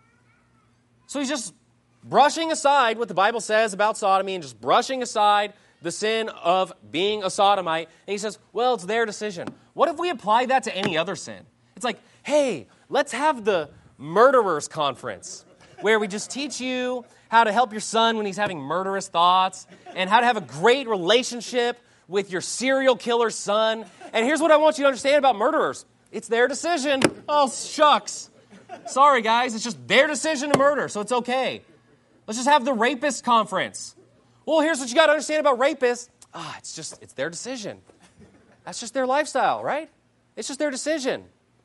So he's just brushing aside what the Bible says about sodomy and just brushing aside the sin of being a sodomite. And he says, well, it's their decision. What if we apply that to any other sin? It's like, hey, let's have the murderers conference where we just teach you how to help your son when he's having murderous thoughts and how to have a great relationship with your serial killer son. And here's what I want you to understand about murderers. It's their decision. Oh, shucks. Sorry, guys. It's just their decision to murder, so it's okay. Let's just have the rapist conference. Well, here's what you got to understand about rapists. Ah, it's just, it's their decision. That's just their lifestyle, right? It's just their decision.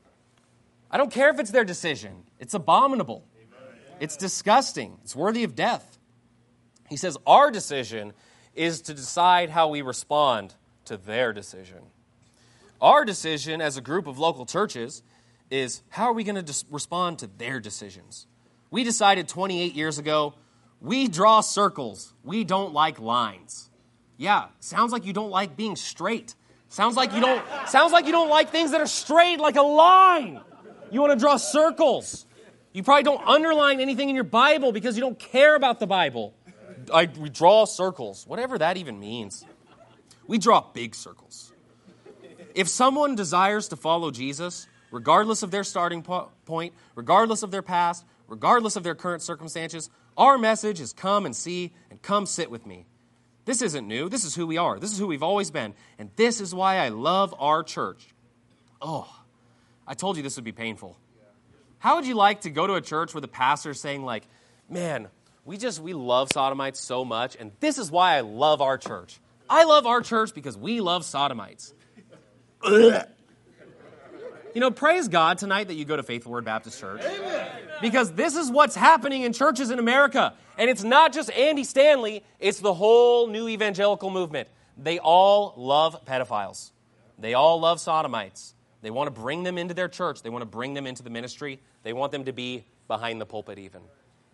I don't care if it's their decision. It's abominable. It's disgusting. It's worthy of death. He says our decision is to decide how we respond to their decision. Our decision as a group of local churches is how are we going to dis- respond to their decisions? We decided twenty-eight years ago, we draw circles. We don't like lines. Yeah, sounds like you don't like being straight. Sounds like you don't sounds like you don't like things that are straight like a line. You want to draw circles. You probably don't underline anything in your Bible because you don't care about the Bible. I, we draw circles, whatever that even means. We draw big circles. If someone desires to follow Jesus, regardless of their starting po- point, regardless of their past, regardless of their current circumstances. Our message is come and see and come sit with me. This isn't new. This is who we are. This is who we've always been. And this is why I love our church. Oh, I told you this would be painful. How would you like to go to a church where the pastor is saying like, man, we just, we love sodomites so much, and this is why I love our church. I love our church because we love sodomites. You know, praise God tonight that you go to Faithful Word Baptist Church. Amen. Because this is what's happening in churches in America. And it's not just Andy Stanley, it's the whole new evangelical movement. They all love pedophiles. They all love sodomites. They want to bring them into their church. They want to bring them into the ministry. They want them to be behind the pulpit even.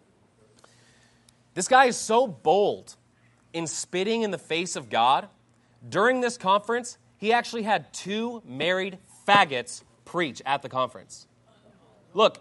This guy is so bold in spitting in the face of God. During this conference, he actually had two married faggots preach at the conference. Look,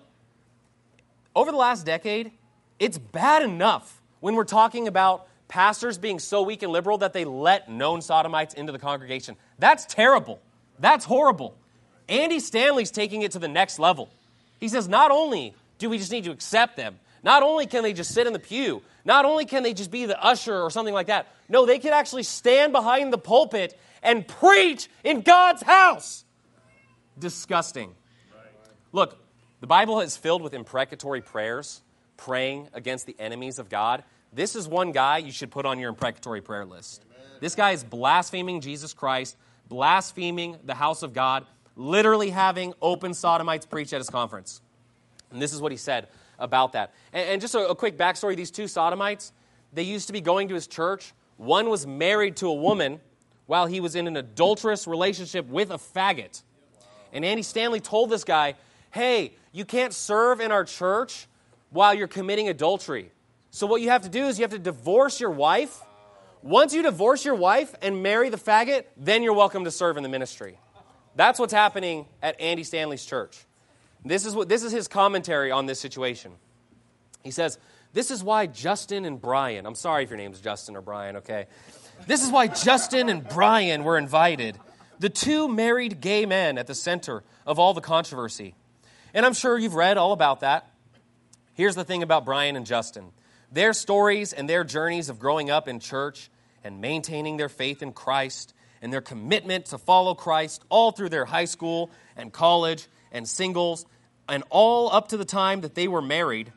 over the last decade, it's bad enough when we're talking about pastors being so weak and liberal that they let known sodomites into the congregation. That's terrible. That's horrible. Andy Stanley's taking it to the next level. He says, not only do we just need to accept them, not only can they just sit in the pew, not only can they just be the usher or something like that, no, they can actually stand behind the pulpit and preach in God's house. Disgusting. Look, the Bible is filled with imprecatory prayers, praying against the enemies of God. This is one guy you should put on your imprecatory prayer list. Amen. This guy is blaspheming Jesus Christ, blaspheming the house of God, literally having open sodomites preach at his conference. And this is what he said about that. And, and just a, a quick backstory, these two sodomites, they used to be going to his church. One was married to a woman while he was in an adulterous relationship with a faggot. And Andy Stanley told this guy, hey, you can't serve in our church while you're committing adultery. So what you have to do is you have to divorce your wife. Once you divorce your wife and marry the faggot, then you're welcome to serve in the ministry. That's what's happening at Andy Stanley's church. This is what this is his commentary on this situation. He says, this is why Justin and Brian, I'm sorry if your name's Justin or Brian, okay? This is why Justin and Brian were invited, the two married gay men at the center of all the controversy. And I'm sure you've read all about that. Here's the thing about Brian and Justin. Their stories and their journeys of growing up in church and maintaining their faith in Christ and their commitment to follow Christ all through their high school and college and singles and all up to the time that they were married.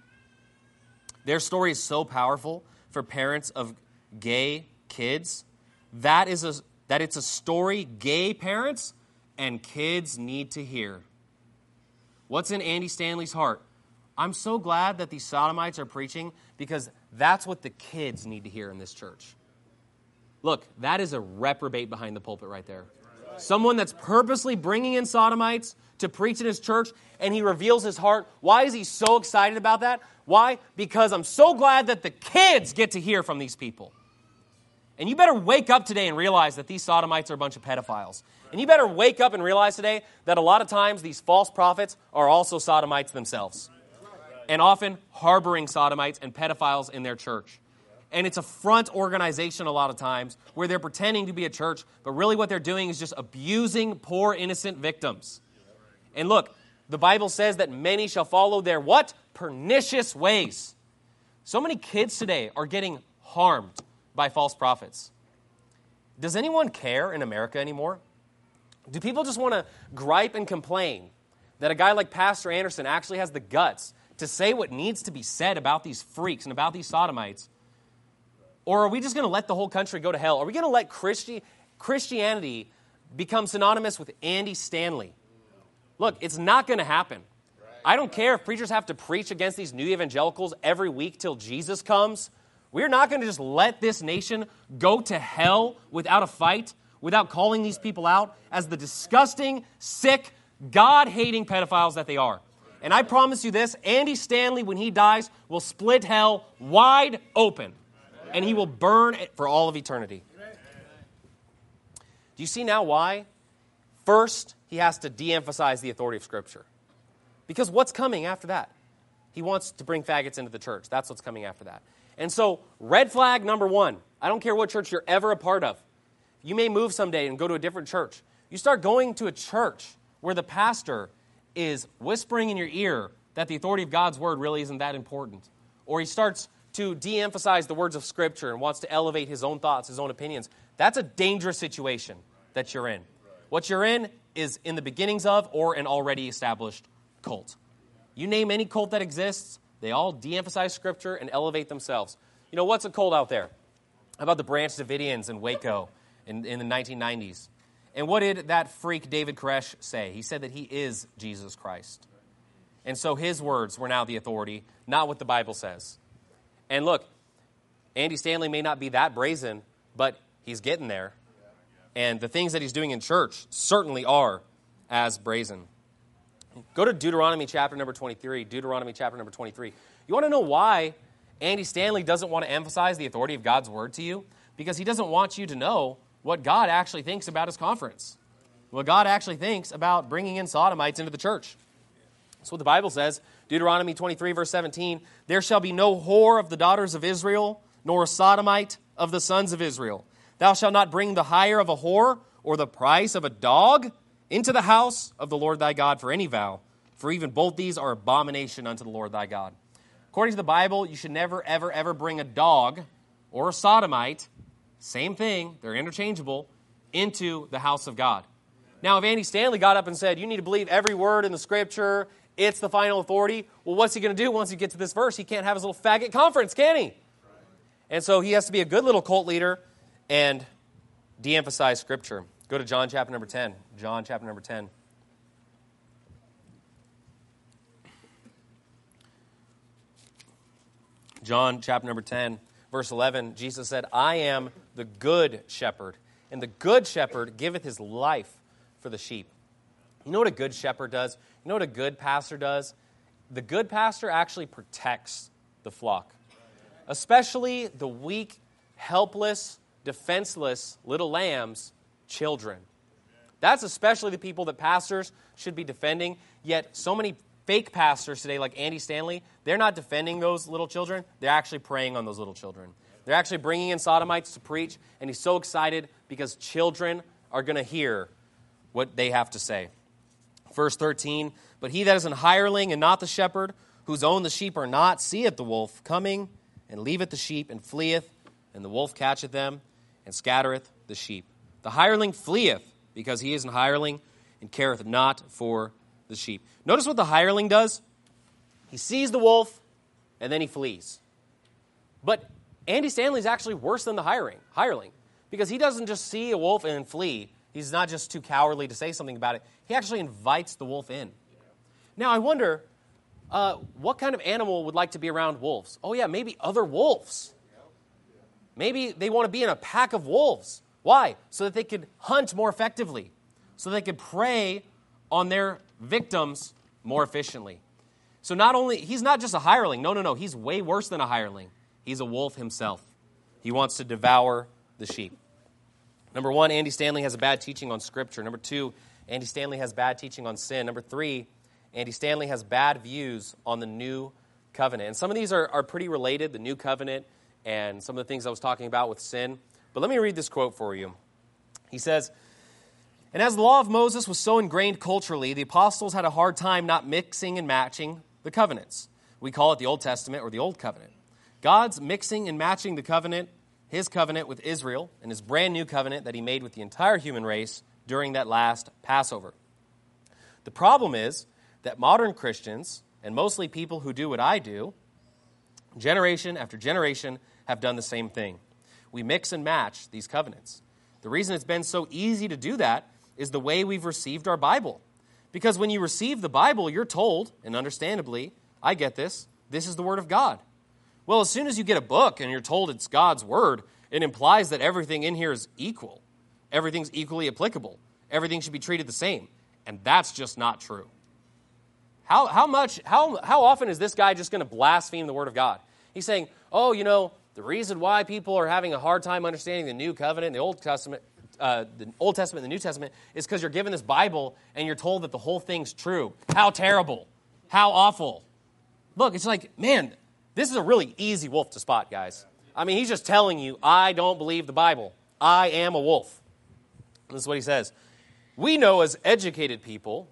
Their story is so powerful for parents of gay kids. That is a, that it's a story gay parents and kids need to hear. What's in Andy Stanley's heart? I'm so glad that these sodomites are preaching because that's what the kids need to hear in this church. Look, that is a reprobate behind the pulpit right there. Someone that's purposely bringing in sodomites to preach in his church, and he reveals his heart. Why is he so excited about that? Why? Because I'm so glad that the kids get to hear from these people. And you better wake up today and realize that these sodomites are a bunch of pedophiles. And you better wake up and realize today that a lot of times these false prophets are also sodomites themselves. And often harboring sodomites and pedophiles in their church. And it's a front organization a lot of times where they're pretending to be a church, but really what they're doing is just abusing poor innocent victims. And look, the Bible says that many shall follow their what? Pernicious ways. So many kids today are getting harmed by false prophets. Does anyone care in America anymore? Do people just want to gripe and complain that a guy like Pastor Anderson actually has the guts to say what needs to be said about these freaks and about these sodomites? Or are we just going to let the whole country go to hell? Are we going to let Christi- Christianity become synonymous with Andy Stanley? Look, it's not going to happen. I don't care if preachers have to preach against these new evangelicals every week till Jesus comes. We're not going to just let this nation go to hell without a fight, without calling these people out as the disgusting, sick, God-hating pedophiles that they are. And I promise you this, Andy Stanley, when he dies, will split hell wide open. And he will burn it for all of eternity. Do you see now why? First, he has to de-emphasize the authority of Scripture. Because what's coming after that? He wants to bring faggots into the church. That's what's coming after that. And so, red flag number one. I don't care what church you're ever a part of. You may move someday and go to a different church. You start going to a church where the pastor is whispering in your ear that the authority of God's word really isn't that important, or he starts to de-emphasize the words of Scripture and wants to elevate his own thoughts, his own opinions, that's a dangerous situation that you're in. What you're in is in the beginnings of or an already established cult. You name any cult that exists, they all de-emphasize Scripture and elevate themselves. You know, what's a cult out there? How about the Branch Davidians in Waco in, in the nineteen nineties? And what did that freak David Koresh say? He said that he is Jesus Christ. And so his words were now the authority, not what the Bible says. And look, Andy Stanley may not be that brazen, but he's getting there. And the things that he's doing in church certainly are as brazen. Go to Deuteronomy chapter number twenty-three. Deuteronomy chapter number twenty-three. You want to know why Andy Stanley doesn't want to emphasize the authority of God's word to you? Because he doesn't want you to know what God actually thinks about his conference. What God actually thinks about bringing in sodomites into the church. That's what the Bible says. Deuteronomy twenty-three, verse seventeen. There shall be no whore of the daughters of Israel, nor a sodomite of the sons of Israel. Thou shalt not bring the hire of a whore or the price of a dog into the house of the Lord thy God for any vow. For even both these are abomination unto the Lord thy God. According to the Bible, you should never, ever, ever bring a dog or a sodomite, same thing, they're interchangeable, into the house of God. Now, if Andy Stanley got up and said, you need to believe every word in the Scripture, it's the final authority, well, what's he going to do once he gets to this verse? He can't have his little faggot conference, can he? And so he has to be a good little cult leader and de-emphasize Scripture. Go to John chapter number ten. John chapter number ten. John chapter number ten, verse eleven, Jesus said, I am the good shepherd, and the good shepherd giveth his life for the sheep. You know what a good shepherd does? You know what a good pastor does? The good pastor actually protects the flock, especially the weak, helpless, defenseless little lambs, children. That's especially the people that pastors should be defending, yet so many fake pastors today, like Andy Stanley, they're not defending those little children. They're actually preying on those little children. They're actually bringing in sodomites to preach, and he's so excited because children are going to hear what they have to say. Verse thirteen, but he that is an hireling and not the shepherd, whose own the sheep are not, seeth the wolf coming, and leaveth the sheep, and fleeth, and the wolf catcheth them, and scattereth the sheep. The hireling fleeth, because he is an hireling, and careth not for the sheep. Notice what the hireling does. He sees the wolf, and then he flees. But Andy Stanley is actually worse than the hiring, hireling, because he doesn't just see a wolf and then flee. He's not just too cowardly to say something about it. He actually invites the wolf in. Now, I wonder, uh, what kind of animal would like to be around wolves? Oh, yeah, maybe other wolves. Maybe they want to be in a pack of wolves. Why? So that they could hunt more effectively, so they could prey on their victims more efficiently. So not only, he's not just a hireling. No, no, no. He's way worse than a hireling. He's a wolf himself. He wants to devour the sheep. Number one, Andy Stanley has a bad teaching on Scripture. Number two, Andy Stanley has bad teaching on sin. Number three, Andy Stanley has bad views on the new covenant. And some of these are, are pretty related, the new covenant and some of the things I was talking about with sin. But let me read this quote for you. He says, and as the law of Moses was so ingrained culturally, the apostles had a hard time not mixing and matching the covenants. We call it the Old Testament or the Old Covenant. God's mixing and matching the covenant, his covenant with Israel, and his brand new covenant that he made with the entire human race during that last Passover. The problem is that modern Christians, and mostly people who do what I do, generation after generation have done the same thing. We mix and match these covenants. The reason it's been so easy to do that is the way we've received our Bible. Because when you receive the Bible, you're told, and understandably, I get this, this is the Word of God. Well, as soon as you get a book and you're told it's God's Word, it implies that everything in here is equal. Everything's equally applicable. Everything should be treated the same. And that's just not true. How, how much, how, how often is this guy just going to blaspheme the Word of God? He's saying, oh, you know, the reason why people are having a hard time understanding the New Covenant, the Old Testament, uh, the Old Testament and the New Testament is because you're given this Bible and you're told that the whole thing's true. How terrible. How awful. Look, it's like, man, this is a really easy wolf to spot, guys. I mean, he's just telling you, I don't believe the Bible. I am a wolf. This is what he says. We know as educated people,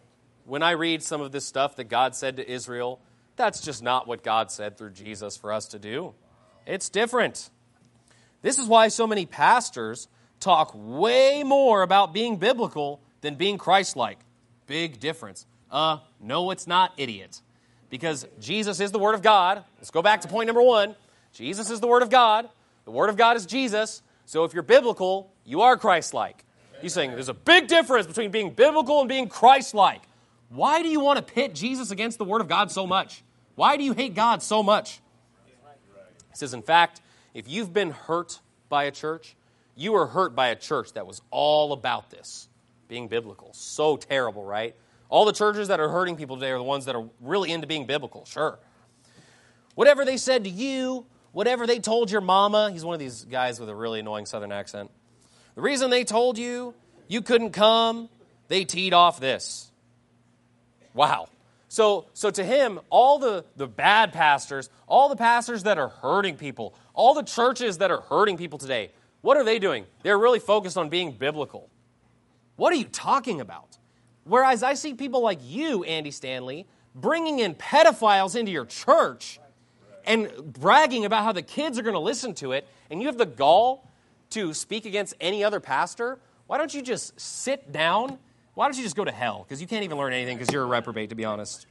when I read some of this stuff that God said to Israel, that's just not what God said through Jesus for us to do. It's different. This is why so many pastors talk way more about being biblical than being Christ-like. Big difference. Uh, no, it's not, idiot. Because Jesus is the Word of God. Let's go back to point number one. Jesus is the Word of God. The Word of God is Jesus. So if you're biblical, you are Christ-like. He's saying there's a big difference between being biblical and being Christ-like. Why do you want to pit Jesus against the Word of God so much? Why do you hate God so much? He says, in fact, if you've been hurt by a church, you were hurt by a church that was all about this, being biblical. So terrible, right? All the churches that are hurting people today are the ones that are really into being biblical, sure. Whatever they said to you, whatever they told your mama, he's one of these guys with a really annoying southern accent. The reason they told you you couldn't come, they teed off this. Wow. So, so to him, all the, the bad pastors, all the pastors that are hurting people, all the churches that are hurting people today, what are they doing? They're really focused on being biblical. What are you talking about? Whereas I see people like you, Andy Stanley, bringing in pedophiles into your church and bragging about how the kids are going to listen to it, and you have the gall to speak against any other pastor, why don't you just sit down? Why don't you just go to hell? Because you can't even learn anything because you're a reprobate, to be honest.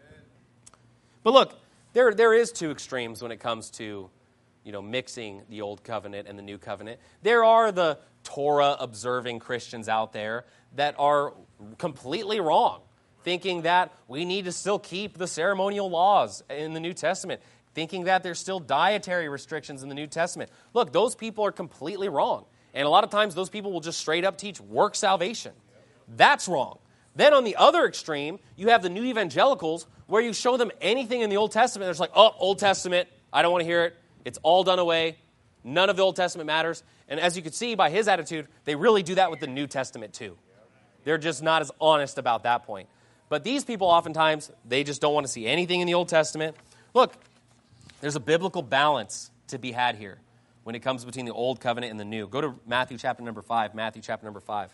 But look, there there is two extremes when it comes to, you know, mixing the old covenant and the new covenant. There are the Torah-observing Christians out there that are completely wrong, thinking that we need to still keep the ceremonial laws in the New Testament, thinking that there's still dietary restrictions in the New Testament. Look, those people are completely wrong. And a lot of times those people will just straight up teach work salvation. That's wrong. Then on the other extreme, you have the new evangelicals where you show them anything in the Old Testament. They're just like, oh, Old Testament, I don't want to hear it. It's all done away. None of the Old Testament matters. And as you can see by his attitude, they really do that with the New Testament too. They're just not as honest about that point. But these people oftentimes, they just don't want to see anything in the Old Testament. Look, there's a biblical balance to be had here when it comes between the Old Covenant and the New. Go to Matthew chapter number five. Matthew chapter number five.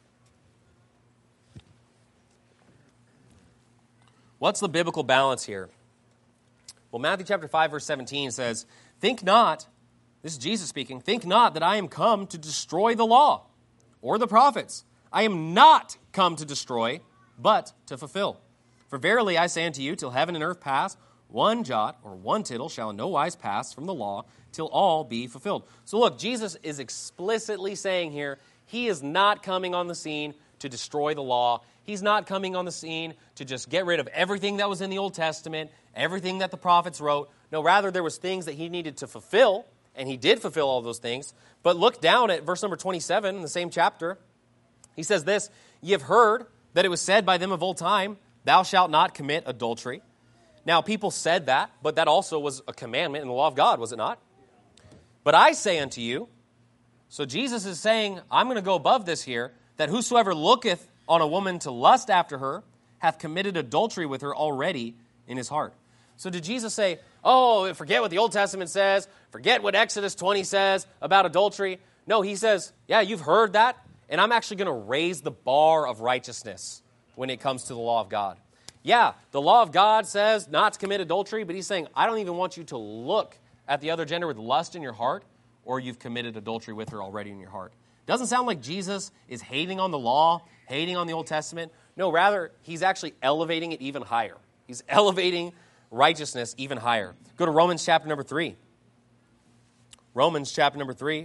What's the biblical balance here? Well, Matthew chapter five, verse seventeen says, think not, this is Jesus speaking, think not that I am come to destroy the law or the prophets. I am not come to destroy, but to fulfill. For verily I say unto you, till heaven and earth pass, one jot or one tittle shall in no wise pass from the law, till all be fulfilled. So look, Jesus is explicitly saying here, he is not coming on the scene to destroy the law. He's not coming on the scene to just get rid of everything that was in the Old Testament, everything that the prophets wrote. No, rather there was things that he needed to fulfill, and he did fulfill all those things. But look down at verse number twenty-seven in the same chapter. He says this, ye have heard that it was said by them of old time, thou shalt not commit adultery. Now, people said that, but that also was a commandment in the law of God, was it not? But I say unto you, so Jesus is saying, I'm going to go above this here, that whosoever looketh on a woman to lust after her hath committed adultery with her already in his heart. So did Jesus say, oh, forget what the Old Testament says, forget what Exodus twenty says about adultery? No, he says, yeah, you've heard that, and I'm actually going to raise the bar of righteousness when it comes to the law of God. Yeah, the law of God says not to commit adultery, but he's saying, I don't even want you to look at the other gender with lust in your heart, or you've committed adultery with her already in your heart. Doesn't sound like Jesus is hating on the law, hating on the Old Testament. No, rather, he's actually elevating it even higher. He's elevating righteousness even higher. Go to Romans chapter number three. Romans chapter number three.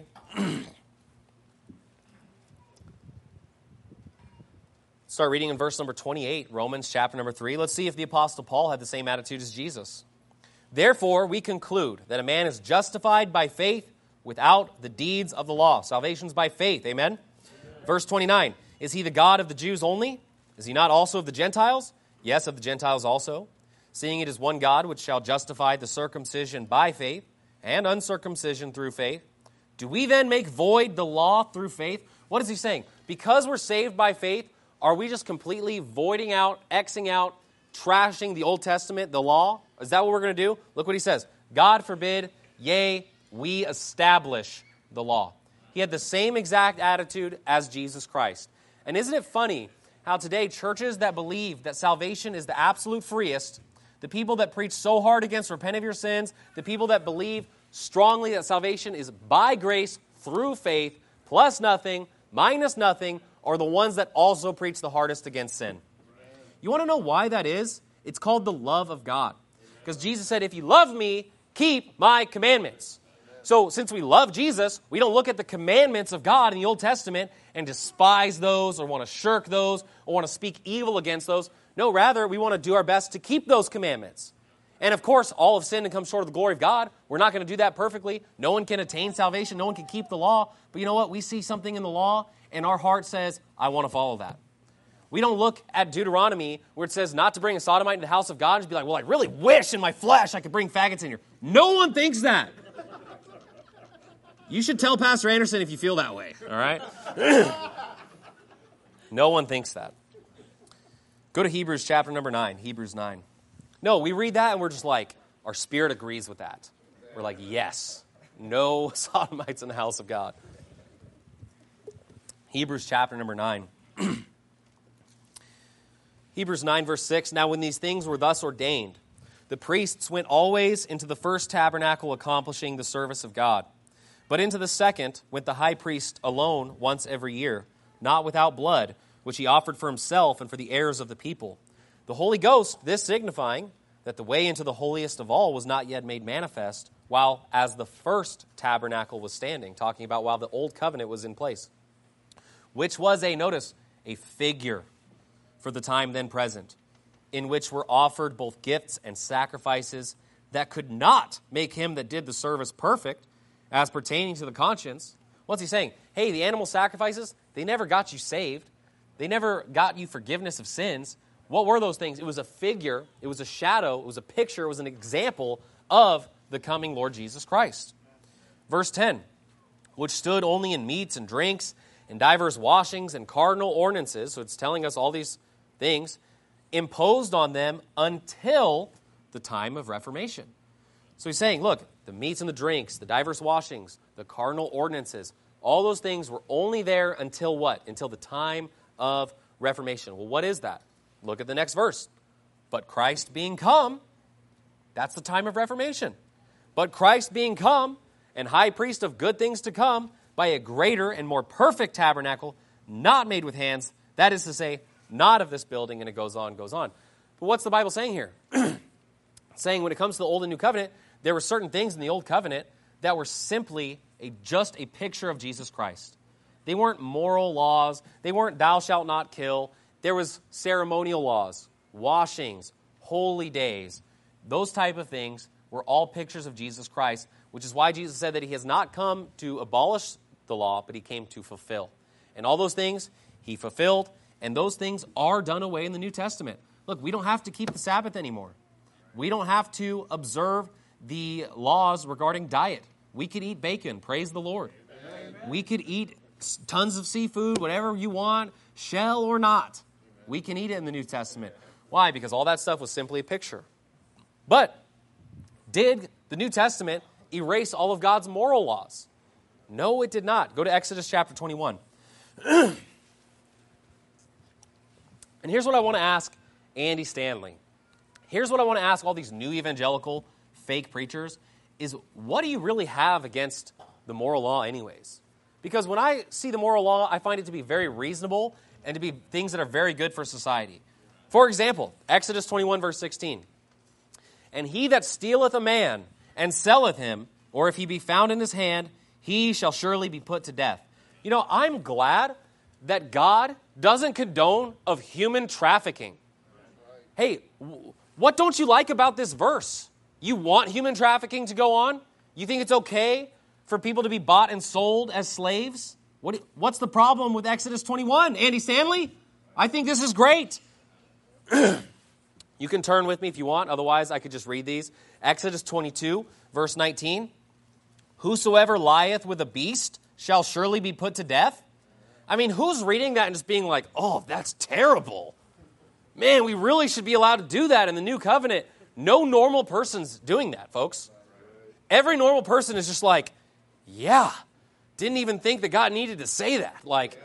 Start reading in verse number twenty-eight, Romans chapter number three. Let's see if the Apostle Paul had the same attitude as Jesus. Therefore, we conclude that a man is justified by faith without the deeds of the law. Salvation's by faith, amen? Amen? Verse twenty-nine, is he the God of the Jews only? Is he not also of the Gentiles? Yes, of the Gentiles also. Seeing it is one God which shall justify the circumcision by faith and uncircumcision through faith. Do we then make void the law through faith? What is he saying? Because we're saved by faith, are we just completely voiding out, Xing out, trashing the Old Testament, the law? Is that what we're going to do? Look what he says. God forbid, yea, we establish the law. He had the same exact attitude as Jesus Christ. And isn't it funny how today churches that believe that salvation is the absolute freest, the people that preach so hard against repent of your sins, the people that believe strongly that salvation is by grace through faith, plus nothing, minus nothing, are the ones that also preach the hardest against sin. You want to know why that is? It's called the love of God. Because Jesus said, if you love me, keep my commandments. So since we love Jesus, we don't look at the commandments of God in the Old Testament and despise those or want to shirk those or want to speak evil against those. No, rather, we want to do our best to keep those commandments. And of course, all have sinned and come short of the glory of God. We're not going to do that perfectly. No one can attain salvation. No one can keep the law. But you know what? We see something in the law, and our heart says, I want to follow that. We don't look at Deuteronomy where it says not to bring a sodomite into the house of God and just be like, well, I really wish in my flesh I could bring faggots in here. No one thinks that. You should tell Pastor Anderson if you feel that way, all right? No one thinks that. Go to Hebrews chapter number nine, Hebrews nine. No, we read that and we're just like, our spirit agrees with that. We're like, yes, no sodomites in the house of God. Hebrews chapter number nine. Hebrews nine, verse six, now when these things were thus ordained, the priests went always into the first tabernacle accomplishing the service of God. But into the second went the high priest alone once every year, not without blood, which he offered for himself and for the heirs of the people. The Holy Ghost, this signifying that the way into the holiest of all was not yet made manifest, while as the first tabernacle was standing, talking about while the old covenant was in place, which was a, notice, a figure for the time then present, in which were offered both gifts and sacrifices that could not make him that did the service perfect, as pertaining to the conscience. What's he saying? Hey, the animal sacrifices, they never got you saved. They never got you forgiveness of sins. What were those things? It was a figure, it was a shadow, it was a picture, it was an example of the coming Lord Jesus Christ. Verse ten, which stood only in meats and drinks, and divers washings and cardinal ordinances, so it's telling us all these things, imposed on them until the time of Reformation. So he's saying, look, the meats and the drinks, the divers washings, the cardinal ordinances, all those things were only there until what? Until the time of Reformation. Well, what is that? Look at the next verse. But Christ being come, that's the time of Reformation. But Christ being come, and high priest of good things to come, by a greater and more perfect tabernacle, not made with hands, that is to say, not of this building, and it goes on, goes on. But what's the Bible saying here? It's saying when it comes to the Old and New Covenant, there were certain things in the Old Covenant that were simply a, just a picture of Jesus Christ. They weren't moral laws. They weren't thou shalt not kill. There was ceremonial laws, washings, holy days. Those type of things were all pictures of Jesus Christ, which is why Jesus said that he has not come to abolish the law, but he came to fulfill. And all those things he fulfilled, and those things are done away in the New Testament. Look, we don't have to keep the Sabbath anymore. We don't have to observe the laws regarding diet. We could eat bacon, praise the Lord. Amen. We could eat tons of seafood, whatever you want, shell or not. We can eat it in the New Testament. Why? Because all that stuff was simply a picture. But did the New Testament erase all of God's moral laws? No, it did not. Go to Exodus chapter twenty-one. And here's what I want to ask Andy Stanley. Here's what I want to ask all these new evangelical fake preachers is, what do you really have against the moral law anyways? Because when I see the moral law, I find it to be very reasonable and to be things that are very good for society. For example, Exodus twenty-one, verse sixteen. And he that stealeth a man and selleth him, or if he be found in his hand, he shall surely be put to death. You know, I'm glad that God doesn't condone of human trafficking. Hey, what don't you like about this verse? You want human trafficking to go on? You think it's okay for people to be bought and sold as slaves? What, what's the problem with Exodus twenty-one? Andy Stanley? I think this is great. You can turn with me if you want. Otherwise, I could just read these. Exodus twenty-two, verse nineteen. Whosoever lieth with a beast shall surely be put to death. I mean, who's reading that and just being like, oh, that's terrible. Man, we really should be allowed to do that in the new covenant. No normal person's doing that, folks. Every normal person is just like, yeah, didn't even think that God needed to say that. Like,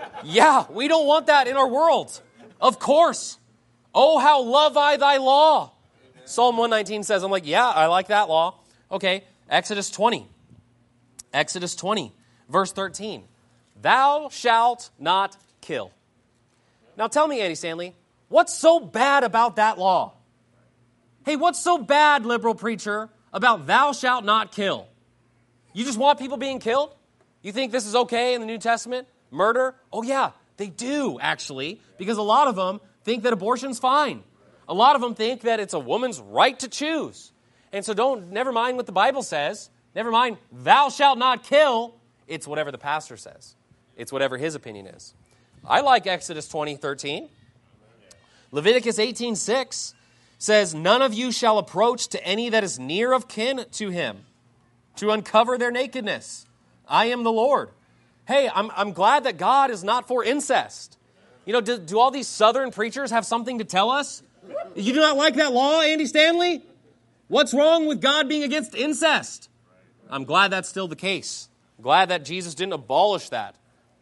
Yeah, we don't want that in our world. Of course. Oh, how love I thy law. Psalm one nineteen says, I'm like, yeah, I like that law. Okay, Exodus twenty. Exodus twenty, verse thirteen. Thou shalt not kill. Now tell me, Andy Stanley, what's so bad about that law? Hey, what's so bad, liberal preacher, about thou shalt not kill? You just want people being killed? You think this is okay in the New Testament? Murder? Oh yeah, they do, actually, because a lot of them think that abortion's fine. A lot of them think that it's a woman's right to choose. And so don't, never mind what the Bible says. Never mind, thou shalt not kill. It's whatever the pastor says. It's whatever his opinion is. I like Exodus twenty thirteen. Leviticus eighteen six says, none of you shall approach to any that is near of kin to him to uncover their nakedness. I am the Lord. Hey, I'm, I'm glad that God is not for incest. You know, do, do all these southern preachers have something to tell us? You do not like that law, Andy Stanley? What's wrong with God being against incest? I'm glad that's still the case. I'm glad that Jesus didn't abolish that.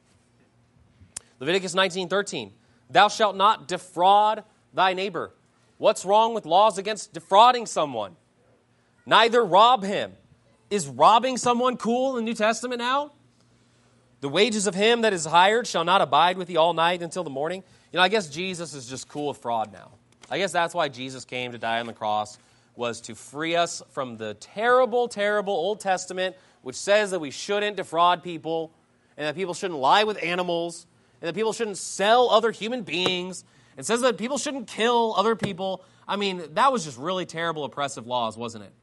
Leviticus nineteen thirteen. Thou shalt not defraud thy neighbor. What's wrong with laws against defrauding someone? Neither rob him. Is robbing someone cool in the New Testament now? The wages of him that is hired shall not abide with thee all night until the morning. You know, I guess Jesus is just cool with fraud now. I guess that's why Jesus came to die on the cross, was to free us from the terrible, terrible Old Testament, which says that we shouldn't defraud people, and that people shouldn't lie with animals, and that people shouldn't sell other human beings. It says that people shouldn't kill other people. I mean, that was just really terrible, oppressive laws, wasn't it?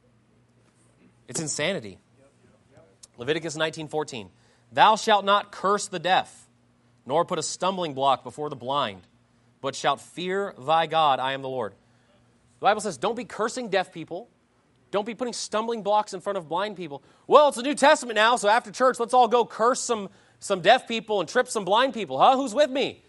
It's insanity. Leviticus nineteen fourteen. Thou shalt not curse the deaf, nor put a stumbling block before the blind, but shalt fear thy God. I am the Lord. The Bible says, don't be cursing deaf people. Don't be putting stumbling blocks in front of blind people. Well, it's the New Testament now, so after church, let's all go curse some, some deaf people and trip some blind people. Huh? Who's with me?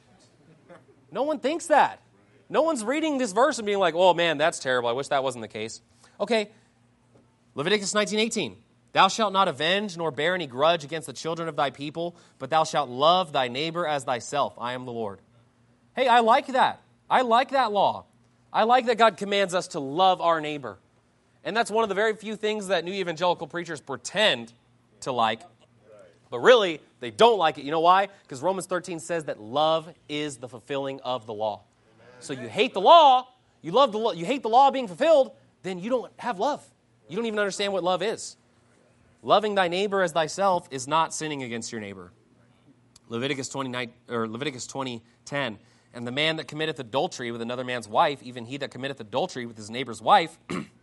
No one thinks that. No one's reading this verse and being like, oh man, that's terrible. I wish that wasn't the case. Okay, Leviticus nineteen eighteen. Thou shalt not avenge nor bear any grudge against the children of thy people, but thou shalt love thy neighbor as thyself. I am the Lord. Hey, I like that. I like that law. I like that God commands us to love our neighbor. And that's one of the very few things that new evangelical preachers pretend to like. But really, they don't like it. You know why? Because Romans thirteen says that love is the fulfilling of the law. So you hate the law, you love the law, you hate the law being fulfilled, then you don't have love. You don't even understand what love is. Loving thy neighbor as thyself is not sinning against your neighbor. Leviticus twenty-nine or Leviticus twenty ten. And the man that committeth adultery with another man's wife, even he that committeth adultery with his neighbor's wife,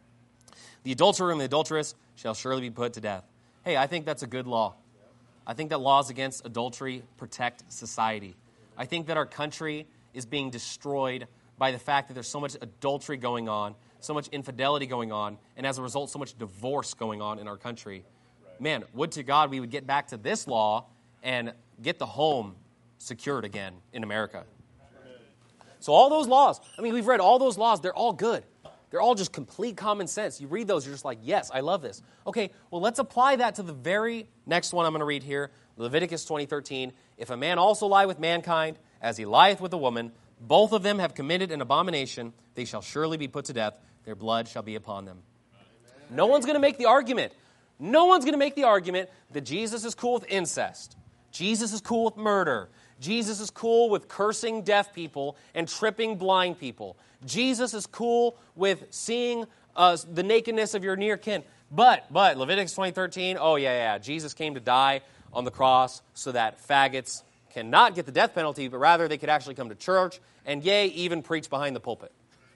the adulterer and the adulteress shall surely be put to death. Hey, I think that's a good law. I think that laws against adultery protect society. I think that our country is being destroyed by the fact that there's so much adultery going on, so much infidelity going on, and as a result, so much divorce going on in our country. Man, would to God we would get back to this law and get the home secured again in America. So all those laws, I mean, we've read all those laws, they're all good. They're all just complete common sense. You read those, you're just like, yes, I love this. Okay, well, let's apply that to the very next one I'm going to read here, Leviticus twenty thirteen. If a man also lie with mankind, as he lieth with a woman, both of them have committed an abomination, they shall surely be put to death, their blood shall be upon them. Amen. No one's going to make the argument. No one's going to make the argument that Jesus is cool with incest. Jesus is cool with murder. Jesus is cool with cursing deaf people and tripping blind people. Jesus is cool with seeing uh, the nakedness of your near kin. But, but, Leviticus twenty thirteen, oh yeah, yeah, Jesus came to die on the cross so that faggots cannot get the death penalty, but rather they could actually come to church and, yea, even preach behind the pulpit.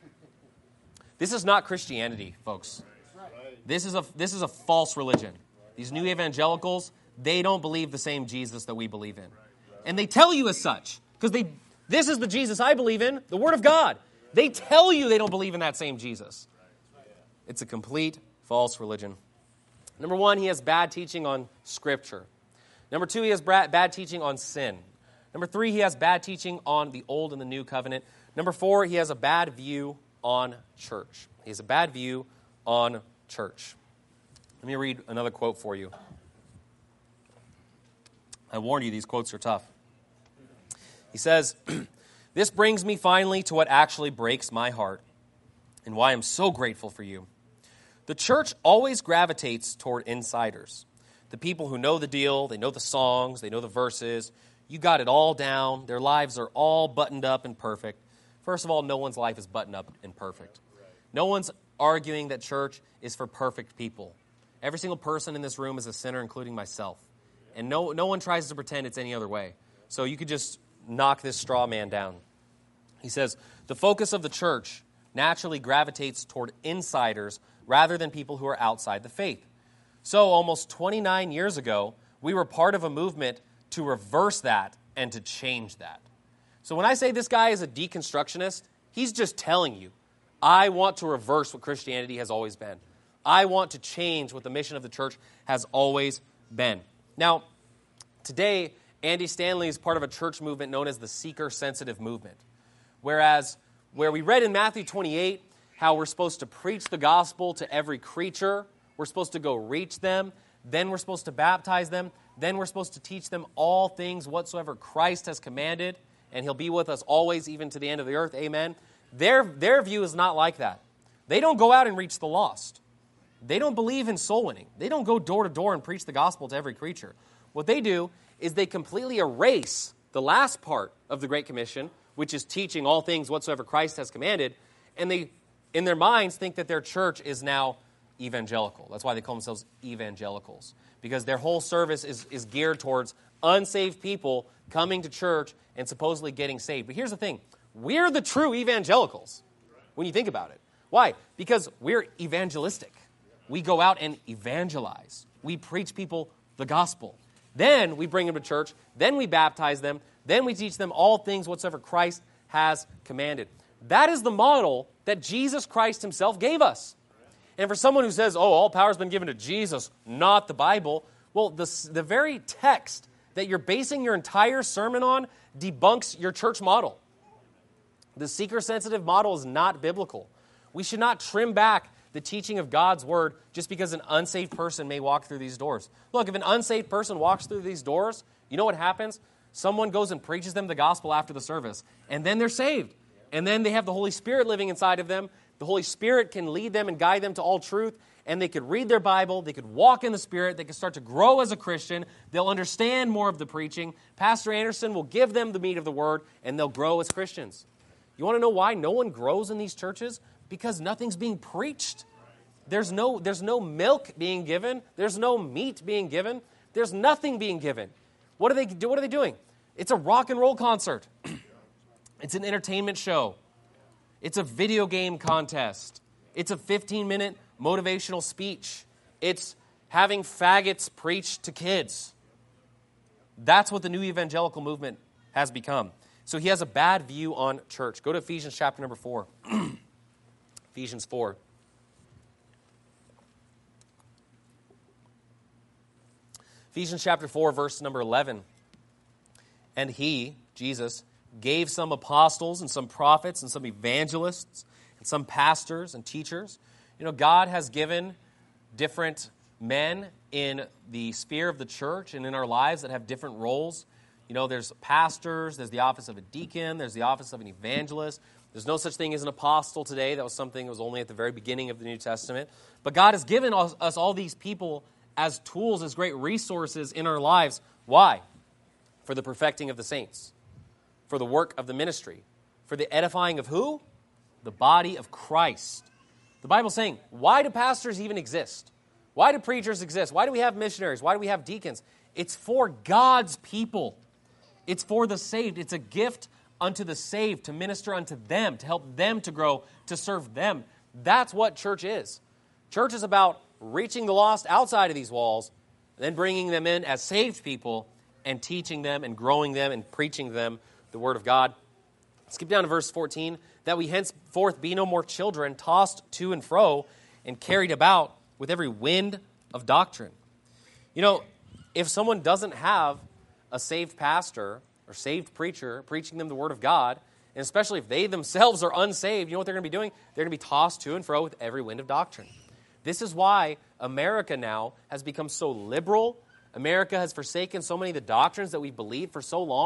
This is not Christianity, folks. This is a, this is a false religion. These new evangelicals, they don't believe the same Jesus that we believe in. And they tell you as such, because they this is the Jesus I believe in, the Word of God. They tell you they don't believe in that same Jesus. It's a complete false religion. Number one, he has bad teaching on Scripture. Number two, he has bad teaching on sin. Number three, he has bad teaching on the Old and the New Covenant. Number four, he has a bad view on church. He has a bad view on church. Let me read another quote for you. I warned you, these quotes are tough. He says, "This brings me finally to what actually breaks my heart and why I'm so grateful for you. The church always gravitates toward insiders, the people who know the deal, they know the songs, they know the verses. You got it all down. Their lives are all buttoned up and perfect. First of all, no one's life is buttoned up and perfect. No one's arguing that church is for perfect people. Every single person in this room is a sinner, including myself. And no, no one tries to pretend it's any other way. So you could just knock this straw man down." He says, "The focus of the church naturally gravitates toward insiders rather than people who are outside the faith. So almost twenty-nine years ago, we were part of a movement to reverse that and to change that." So when I say this guy is a deconstructionist, he's just telling you, I want to reverse what Christianity has always been. I want to change what the mission of the church has always been. Now, today, Andy Stanley is part of a church movement known as the seeker-sensitive movement. Whereas, where we read in Matthew twenty-eight how we're supposed to preach the gospel to every creature, we're supposed to go reach them, then we're supposed to baptize them, then we're supposed to teach them all things whatsoever Christ has commanded, and he'll be with us always, even to the end of the earth, amen. Their, their view is not like that. They don't go out and reach the lost. They don't believe in soul winning. They don't go door to door and preach the gospel to every creature. What they do is they completely erase the last part of the Great Commission, which is teaching all things whatsoever Christ has commanded, and they, in their minds, think that their church is now evangelical. That's why they call themselves evangelicals, because their whole service is, is geared towards unsaved people coming to church and supposedly getting saved. But here's the thing. We're the true evangelicals when you think about it. Why? Because we're evangelistic. We go out and evangelize. We preach people the gospel. Then we bring them to church. Then we baptize them. Then we teach them all things whatsoever Christ has commanded. That is the model that Jesus Christ himself gave us. And for someone who says, oh, all power has been given to Jesus, not the Bible, well, the, the very text that you're basing your entire sermon on debunks your church model. The seeker-sensitive model is not biblical. We should not trim back the teaching of God's word just because an unsaved person may walk through these doors. Look, if an unsaved person walks through these doors, you know what happens? Someone goes and preaches them the gospel after the service, and then they're saved. And then they have the Holy Spirit living inside of them. The Holy Spirit can lead them and guide them to all truth, and they could read their Bible, they could walk in the Spirit, they could start to grow as a Christian, they'll understand more of the preaching. Pastor Anderson will give them the meat of the word, and they'll grow as Christians. You want to know why no one grows in these churches? Because nothing's being preached. There's no, there's no milk being given. There's no meat being given. There's nothing being given. What are they do? What are they doing? It's a rock and roll concert. It's an entertainment show. It's a video game contest. It's a fifteen-minute motivational speech. It's having faggots preach to kids. That's what the new evangelical movement has become. So he has a bad view on church. Go to Ephesians chapter number four. Ephesians four. Ephesians chapter four, verse number eleven. And he, Jesus, gave some apostles and some prophets and some evangelists and some pastors and teachers. You know, God has given different men in the sphere of the church and in our lives that have different roles. You know, there's pastors, there's the office of a deacon, there's the office of an evangelist. There's no such thing as an apostle today. That was something that was only at the very beginning of the New Testament. But God has given us, us all these people as tools, as great resources in our lives. Why? For the perfecting of the saints. For the work of the ministry. For the edifying of who? The body of Christ. The Bible's saying, why do pastors even exist? Why do preachers exist? Why do we have missionaries? Why do we have deacons? It's for God's people. It's for the saved. It's a gift unto the saved to minister unto them, to help them to grow, to serve them. That's what church is. Church is about reaching the lost outside of these walls, then bringing them in as saved people and teaching them and growing them and preaching them the word of God. Skip down to verse fourteen. That we henceforth be no more children, tossed to and fro and carried about with every wind of doctrine. You know, if someone doesn't have a saved pastor or saved preacher preaching them the word of God, and especially if they themselves are unsaved, you know what they're going to be doing? They're going to be tossed to and fro with every wind of doctrine. This is why America now has become so liberal. America has forsaken so many of the doctrines that we believed for so long.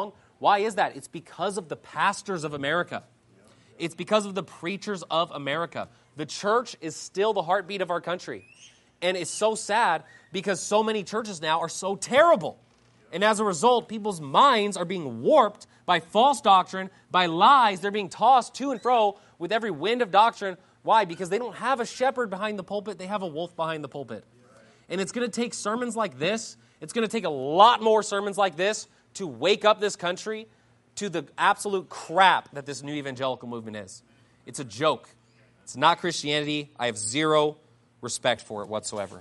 Why is that? It's because of the pastors of America. It's because of the preachers of America. The church is still the heartbeat of our country. And it's so sad because so many churches now are so terrible. And as a result, people's minds are being warped by false doctrine, by lies. They're being tossed to and fro with every wind of doctrine. Why? Because they don't have a shepherd behind the pulpit. They have a wolf behind the pulpit. And it's going to take sermons like this. It's going to take a lot more sermons like this to wake up this country to the absolute crap that this new evangelical movement is. It's a joke. It's not Christianity. I have zero respect for it whatsoever.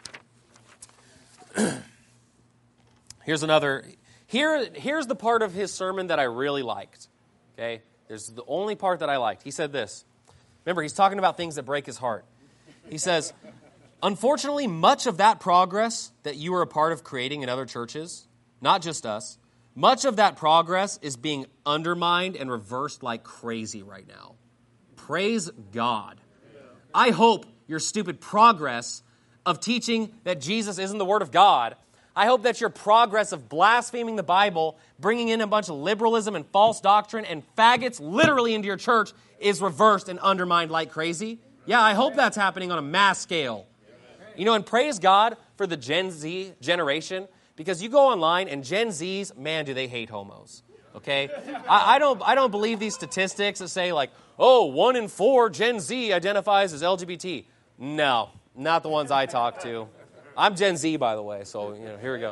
Here's another. Here, here's the part of his sermon that I really liked. Okay? There's the only part that I liked. He said this. Remember, he's talking about things that break his heart. He says, unfortunately, much of that progress that you are a part of creating in other churches, not just us, much of that progress is being undermined and reversed like crazy right now. Praise God. I hope your stupid progress of teaching that Jesus isn't the Word of God, I hope that your progress of blaspheming the Bible, bringing in a bunch of liberalism and false doctrine and faggots literally into your church is reversed and undermined like crazy. Yeah, I hope that's happening on a mass scale. You know, and praise God for the Gen Z generation, because you go online and Gen Zs, man, do they hate homos. Okay? I, I don't I don't believe these statistics that say like, oh, one in four Gen Z identifies as L G B T. No, not the ones I talk to. I'm Gen Z, by the way, so you know, here we go.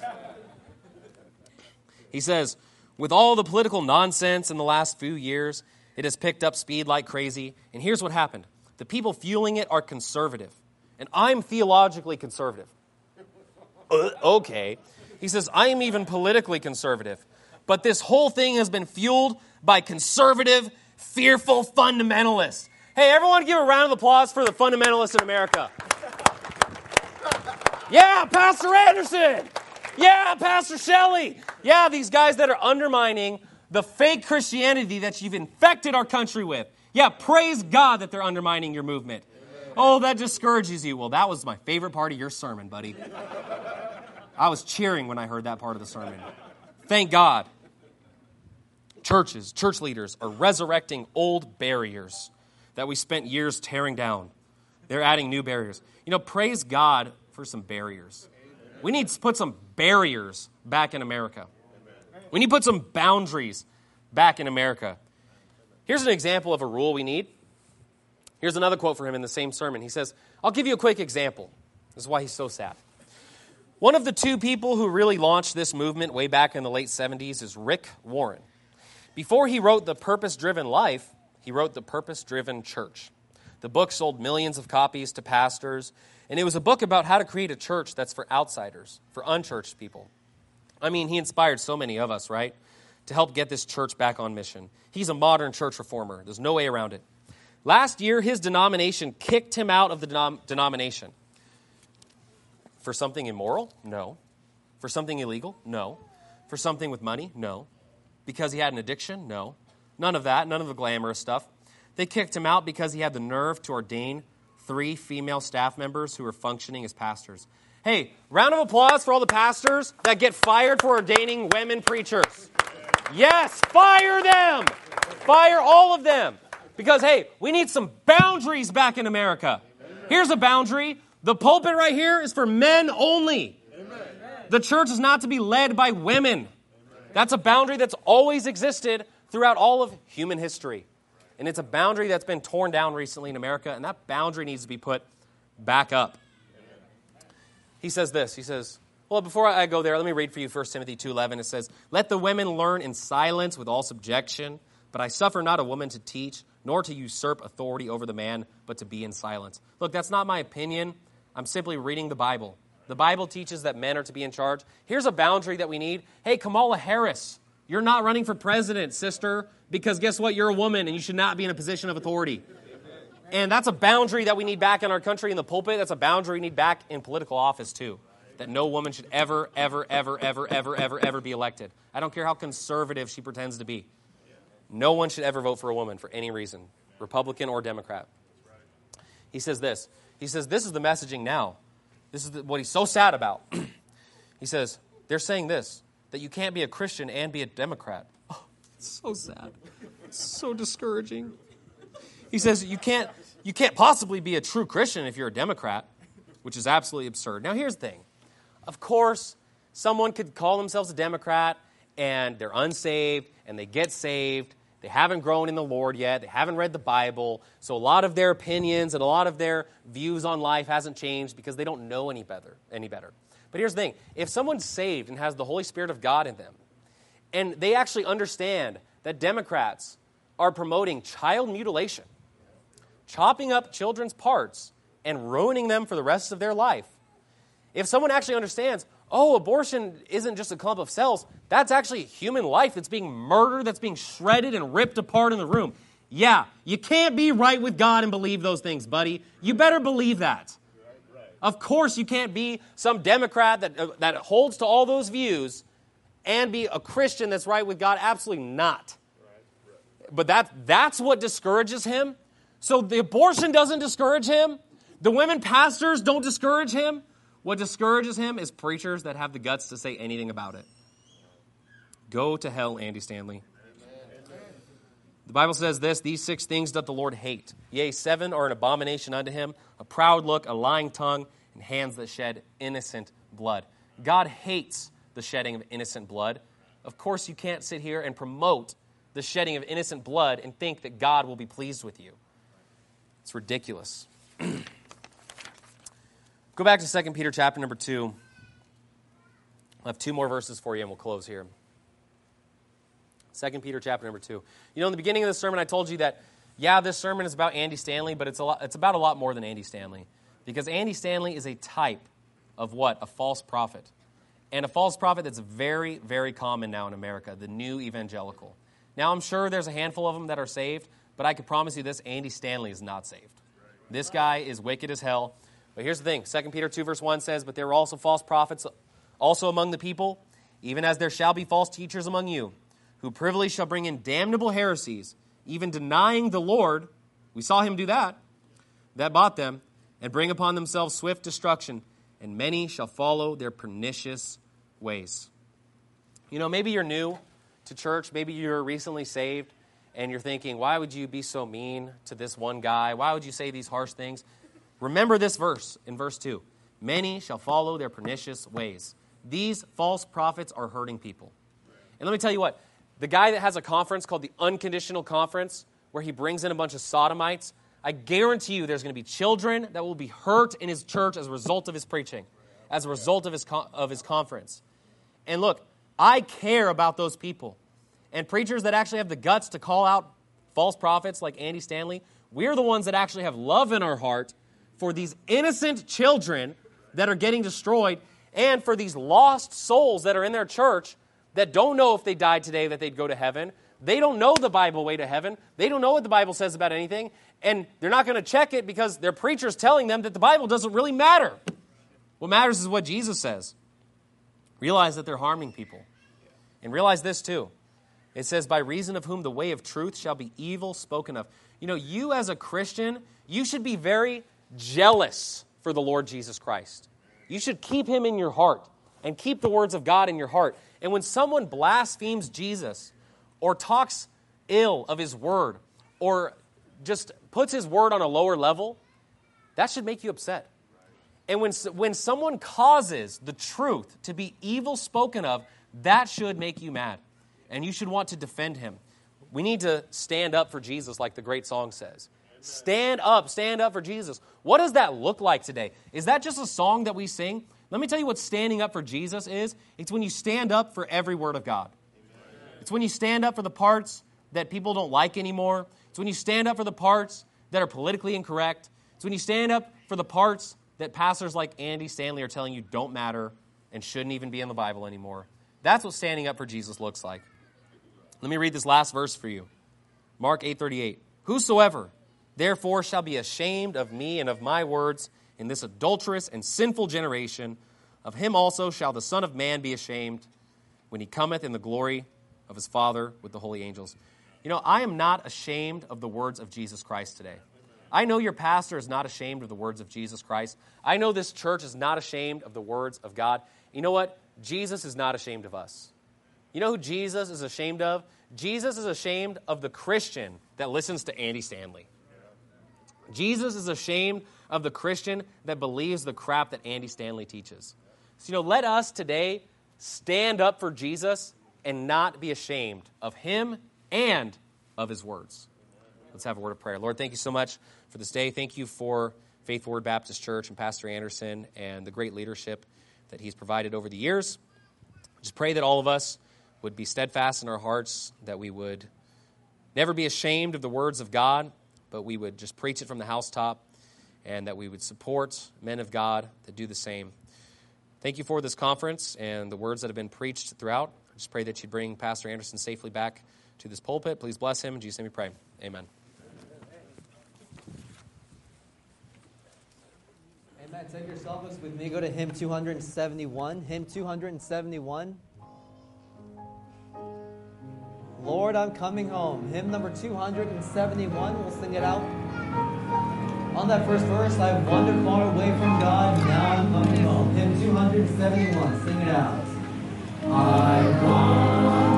He says, with all the political nonsense in the last few years, it has picked up speed like crazy. And here's what happened. The people fueling it are conservative. And I'm theologically conservative. Uh, okay. He says, I am even politically conservative. But this whole thing has been fueled by conservative, fearful fundamentalists. Hey, everyone give a round of applause for the fundamentalists in America. Yeah, Pastor Anderson. Yeah, Pastor Shelley. Yeah, these guys that are undermining the fake Christianity that you've infected our country with. Yeah, praise God that they're undermining your movement. Oh, that discourages you. Well, that was my favorite part of your sermon, buddy. I was cheering when I heard that part of the sermon. Thank God. Churches, church leaders are resurrecting old barriers that we spent years tearing down. They're adding new barriers. You know, praise God for some barriers. We need to put some barriers back in America. We need to put some boundaries back in America. Here's an example of a rule we need. Here's another quote for him in the same sermon. He says, I'll give you a quick example. This is why he's so sad. One of the two people who really launched this movement way back in the late seventies is Rick Warren. Before he wrote The Purpose-Driven Life, he wrote The Purpose-Driven Church. The book sold millions of copies to pastors, and it was a book about how to create a church that's for outsiders, for unchurched people. I mean, he inspired so many of us, right, to help get this church back on mission. He's a modern church reformer. There's no way around it. Last year, his denomination kicked him out of the denom- denomination. For something immoral? No. For something illegal? No. For something with money? No. Because he had an addiction? No. None of that, none of the glamorous stuff. They kicked him out because he had the nerve to ordain three female staff members who were functioning as pastors. Hey, round of applause for all the pastors that get fired for ordaining women preachers. Yes, fire them. Fire all of them. Because, hey, we need some boundaries back in America. Here's a boundary. The pulpit right here is for men only. The church is not to be led by women. That's a boundary that's always existed throughout all of human history. And it's a boundary that's been torn down recently in America, and that boundary needs to be put back up. He says this. He says, well, before I go there, let me read for you First Timothy two eleven. It says, let the women learn in silence with all subjection, but I suffer not a woman to teach, nor to usurp authority over the man, but to be in silence. Look, that's not my opinion. I'm simply reading the Bible. The Bible teaches that men are to be in charge. Here's a boundary that we need. Hey, Kamala Harris, you're not running for president, sister, because guess what? You're a woman and you should not be in a position of authority. And that's a boundary that we need back in our country in the pulpit. That's a boundary we need back in political office too. That no woman should ever, ever, ever, ever, ever, ever, ever be elected. I don't care how conservative she pretends to be. No one should ever vote for a woman for any reason, Republican or Democrat. He says this. He says, this is the messaging now. This is the, what he's so sad about. He says, they're saying this. that you can't be a Christian and be a Democrat. Oh, it's so sad. It's so discouraging. He says you can't, you can't possibly be a true Christian if you're a Democrat, which is absolutely absurd. Now, here's the thing. Of course, someone could call themselves a Democrat, and they're unsaved, and they get saved. They haven't grown in the Lord yet. They haven't read the Bible. So a lot of their opinions and a lot of their views on life hasn't changed because they don't know any better. Any better. But here's the thing. If someone's saved and has the Holy Spirit of God in them, and they actually understand that Democrats are promoting child mutilation, chopping up children's parts, and ruining them for the rest of their life, if someone actually understands, oh, abortion isn't just a clump of cells, that's actually human life that's being murdered, that's being shredded and ripped apart in the room. Yeah, you can't be right with God and believe those things, buddy. You better believe that. Right, right. Of course you can't be some Democrat that, uh, that holds to all those views and be a Christian that's right with God. Absolutely not. Right, right. But that, that's what discourages him. So the abortion doesn't discourage him. The women pastors don't discourage him. What discourages him is preachers that have the guts to say anything about it. Go to hell, Andy Stanley. Amen. The Bible says this, these six things doth the Lord hate. Yea, seven are an abomination unto him, a proud look, a lying tongue, and hands that shed innocent blood. God hates the shedding of innocent blood. Of course, you can't sit here and promote the shedding of innocent blood and think that God will be pleased with you. It's ridiculous. Go back to Second Peter chapter number two. I'll have two more verses for you and we'll close here. Second Peter chapter number two. You know, in the beginning of the sermon, I told you that, yeah, this sermon is about Andy Stanley, but it's a lot, it's about a lot more than Andy Stanley. Because Andy Stanley is a type of what? A false prophet. And a false prophet that's very, very common now in America, the new evangelical. Now, I'm sure there's a handful of them that are saved, but I can promise you this, Andy Stanley is not saved. This guy is wicked as hell. But here's the thing. Second Peter two verse one says, but there were also false prophets also among the people, even as there shall be false teachers among you, who privily shall bring in damnable heresies, even denying the Lord, we saw him do that, that bought them, and bring upon themselves swift destruction, and many shall follow their pernicious ways. You know, maybe you're new to church, maybe you're recently saved, and you're thinking, why would you be so mean to this one guy? Why would you say these harsh things? Remember this verse in verse two. Many shall follow their pernicious ways. These false prophets are hurting people. And let me tell you what, the guy that has a conference called the Unconditional Conference, where he brings in a bunch of sodomites, I guarantee you there's going to be children that will be hurt in his church as a result of his preaching, as a result of his of his conference. And look, I care about those people. And preachers that actually have the guts to call out false prophets like Andy Stanley, we're the ones that actually have love in our heart for these innocent children that are getting destroyed and for these lost souls that are in their church that don't know if they died today that they'd go to heaven. They don't know the Bible way to heaven. They don't know what the Bible says about anything. And they're not going to check it because their preacher's telling them that the Bible doesn't really matter. What matters is what Jesus says. Realize that they're harming people. And realize this too. It says, by reason of whom the way of truth shall be evil spoken of. You know, you as a Christian, you should be very jealous for the Lord Jesus Christ. You should keep him in your heart and keep the words of God in your heart. And when someone blasphemes Jesus or talks ill of his word or just puts his word on a lower level, that should make you upset. And when, when someone causes the truth to be evil spoken of, that should make you mad. And you should want to defend him. We need to stand up for Jesus like the great song says. Stand up, stand up for Jesus. What does that look like today? Is that just a song that we sing? Let me tell you what standing up for Jesus is. It's when you stand up for every word of God. Amen. It's when you stand up for the parts that people don't like anymore. It's when you stand up for the parts that are politically incorrect. It's when you stand up for the parts that pastors like Andy Stanley are telling you don't matter and shouldn't even be in the Bible anymore. That's what standing up for Jesus looks like. Let me read this last verse for you. Mark eight thirty-eight. Whosoever therefore shall be ashamed of me and of my words in this adulterous and sinful generation, of him also shall the Son of Man be ashamed when he cometh in the glory of his Father with the holy angels. You know, I am not ashamed of the words of Jesus Christ today. I know your pastor is not ashamed of the words of Jesus Christ. I know this church is not ashamed of the words of God. You know what? Jesus is not ashamed of us. You know who Jesus is ashamed of? Jesus is ashamed of the Christian that listens to Andy Stanley. Jesus is ashamed of the Christian that believes the crap that Andy Stanley teaches. So, you know, let us today stand up for Jesus and not be ashamed of him and of his words. Let's have a word of prayer. Lord, thank you so much for this day. Thank you for Faithful Word Baptist Church and Pastor Anderson and the great leadership that he's provided over the years. Just pray that all of us would be steadfast in our hearts, that we would never be ashamed of the words of God, but we would just preach it from the housetop, and that we would support men of God that do the same. Thank you for this conference and the words that have been preached throughout. I just pray that you'd bring Pastor Anderson safely back to this pulpit. Please bless him. In Jesus' name we pray. Amen. Amen. Take your cell books with me. Go to hymn two seventy-one. Hymn two seventy-one. Lord, I'm coming home. Hymn number two seventy-one. We'll sing it out. On that first verse, I've wandered far away from God. Now I'm coming home. Hymn two seventy-one. Sing it out. I want